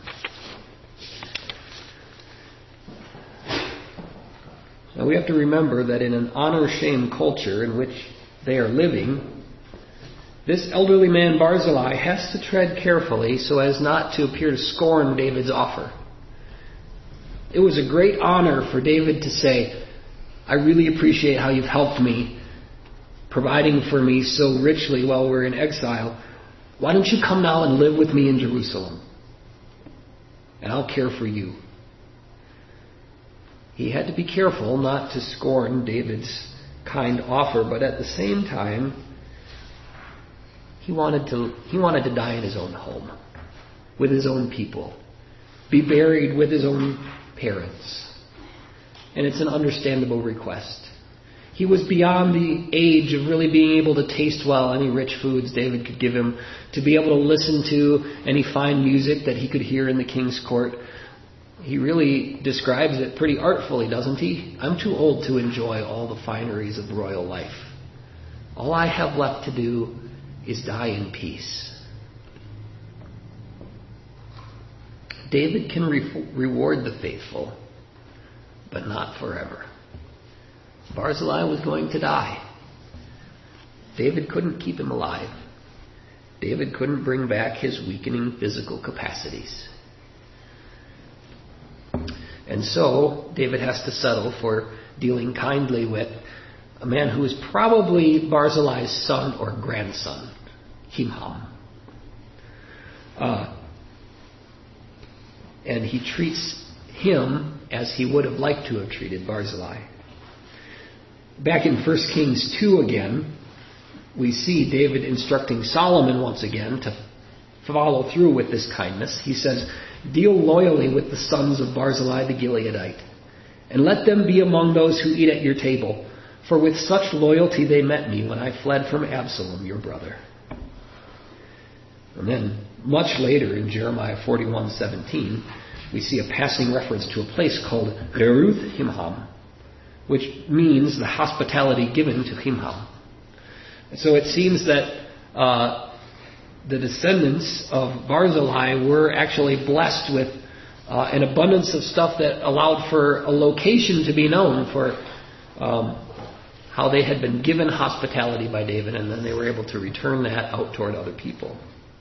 Now we have to remember that in an honor-shame culture in which they are living, this elderly man Barzillai has to tread carefully so as not to appear to scorn David's offer. It was a great honor for David to say, "I really appreciate how you've helped me, providing for me so richly while we're in exile. Why don't you come now and live with me in Jerusalem? And I'll care for you." He had to be careful not to scorn David's kind offer, but at the same time, he wanted to die in his own home, with his own people, be buried with his own parents. And it's an understandable request. He was beyond the age of really being able to taste well any rich foods David could give him, to be able to listen to any fine music that he could hear in the king's court. He really describes it pretty artfully, doesn't he? "I'm too old to enjoy all the fineries of royal life. All I have left to do is die in peace." David can reward the faithful, but not forever. Barzillai was going to die. David couldn't keep him alive. David couldn't bring back his weakening physical capacities. And so, David has to settle for dealing kindly with a man who is probably Barzillai's son or grandson, Kimham. And he treats him as he would have liked to have treated Barzillai. Back in 1 Kings 2 again, we see David instructing Solomon once again to follow through with this kindness. He says, "Deal loyally with the sons of Barzillai the Gileadite, and let them be among those who eat at your table. For with such loyalty they met me when I fled from Absalom, your brother." And then, much later in Jeremiah 41:17, we see a passing reference to a place called Geruth Himham, which means the hospitality given to Himham. And so it seems that the descendants of Barzillai were actually blessed with an abundance of stuff that allowed for a location to be known for how they had been given hospitality by David, and then they were able to return that out toward other people.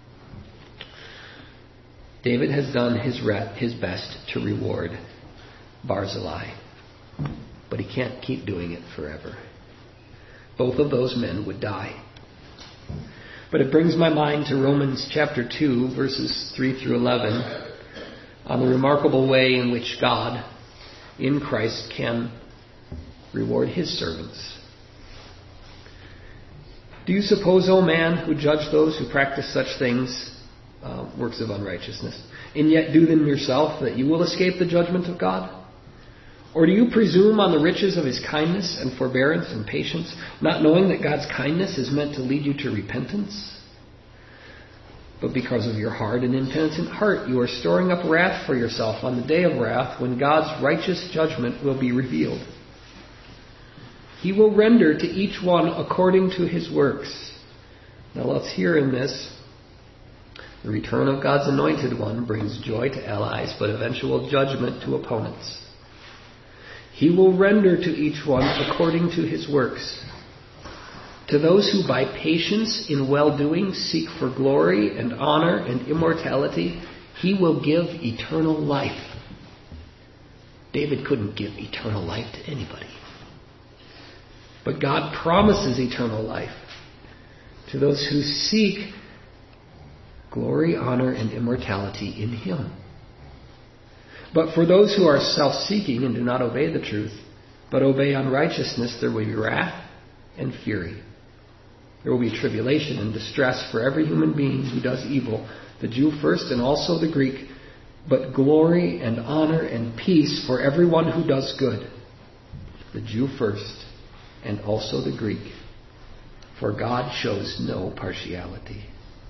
David has done his best to reward Barzillai, but he can't keep doing it forever. Both of those men would die. But it brings my mind to Romans chapter 2, verses 3 through 11, on the remarkable way in which God, in Christ, can reward his servants. "Do you suppose, O man, who judge those who practice such things, works of unrighteousness, and yet do them yourself, that you will escape the judgment of God? Or do you presume on the riches of his kindness and forbearance and patience, not knowing that God's kindness is meant to lead you to repentance? But because of your hard and impenitent heart, you are storing up wrath for yourself on the day of wrath, when God's righteous judgment will be revealed. He will render to each one according to his works." Now let's hear in this: the return of God's anointed one brings joy to allies, but eventual judgment to opponents. He will render to each one according to his works. To those who by patience in well-doing seek for glory and honor and immortality, he will give eternal life. David couldn't give eternal life to anybody. But God promises eternal life to those who seek glory, honor, and immortality in him. But for those who are self-seeking and do not obey the truth, but obey unrighteousness, there will be wrath and fury. There will be tribulation and distress for every human being who does evil, the Jew first and also the Greek, but glory and honor and peace for everyone who does good, the Jew first and also the Greek, for God shows no partiality.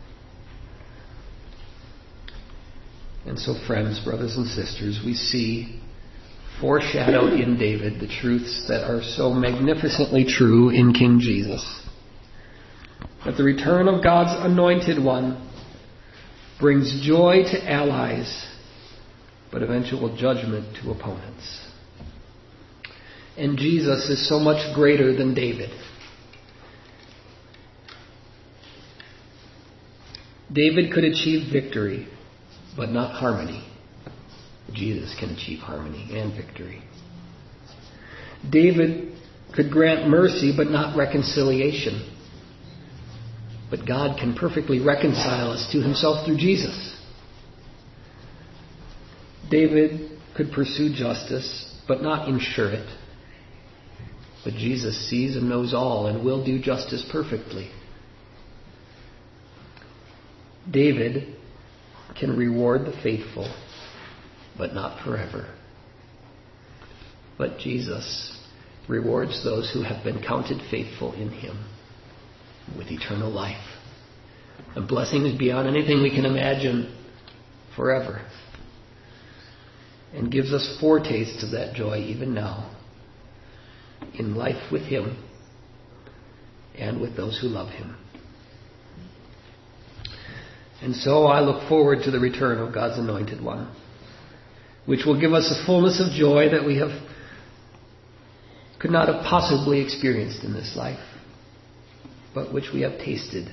And so, friends, brothers and sisters, we see foreshadowed in David the truths that are so magnificently true in King Jesus. That the return of God's anointed one brings joy to allies, but eventual judgment to opponents. And Jesus is so much greater than David. David could achieve victory, but not harmony. Jesus can achieve harmony and victory. David could grant mercy, but not reconciliation. But God can perfectly reconcile us to himself through Jesus. David could pursue justice, but not ensure it. But Jesus sees and knows all and will do justice perfectly. David can reward the faithful, but not forever. But Jesus rewards those who have been counted faithful in him with eternal life. A blessing is beyond anything we can imagine forever. And gives us foretastes of that joy even now in life with him and with those who love him. And so I look forward to the return of God's anointed one, which will give us a fullness of joy that we could not have possibly experienced in this life, but which we have tasted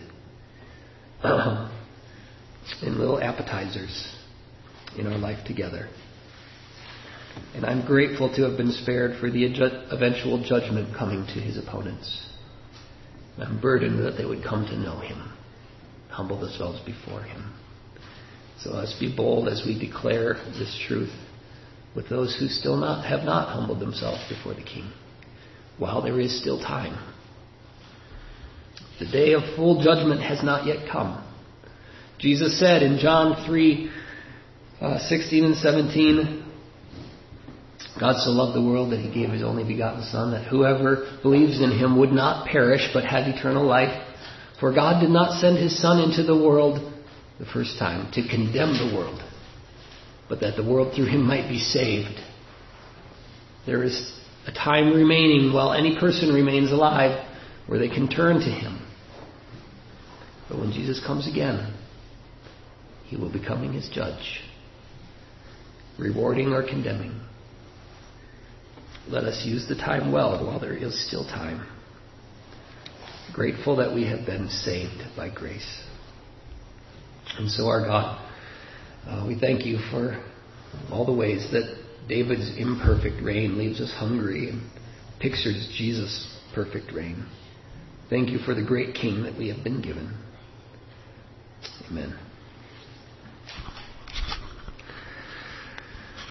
in little appetizers in our life together. And I'm grateful to have been spared for the eventual judgment coming to his opponents. I'm burdened that they would come to know him, humble themselves before him, So let us be bold as we declare this truth with those who still have not humbled themselves before the King, while there is still time. The day of full judgment has not yet come. Jesus said in John 3:16 and 17, God so loved the world that he gave his only begotten Son, that whoever believes in him would not perish but have eternal life. For God did not send his Son into the world the first time to condemn the world, but that the world through him might be saved. There is a time remaining while any person remains alive where they can turn to him. But when Jesus comes again, he will be coming as judge, rewarding or condemning. Let us use the time well while there is still time. Grateful that we have been saved by grace. And so, our God, we thank you for all the ways that David's imperfect reign leaves us hungry and pictures Jesus' perfect reign. Thank you for the great King that we have been given. Amen.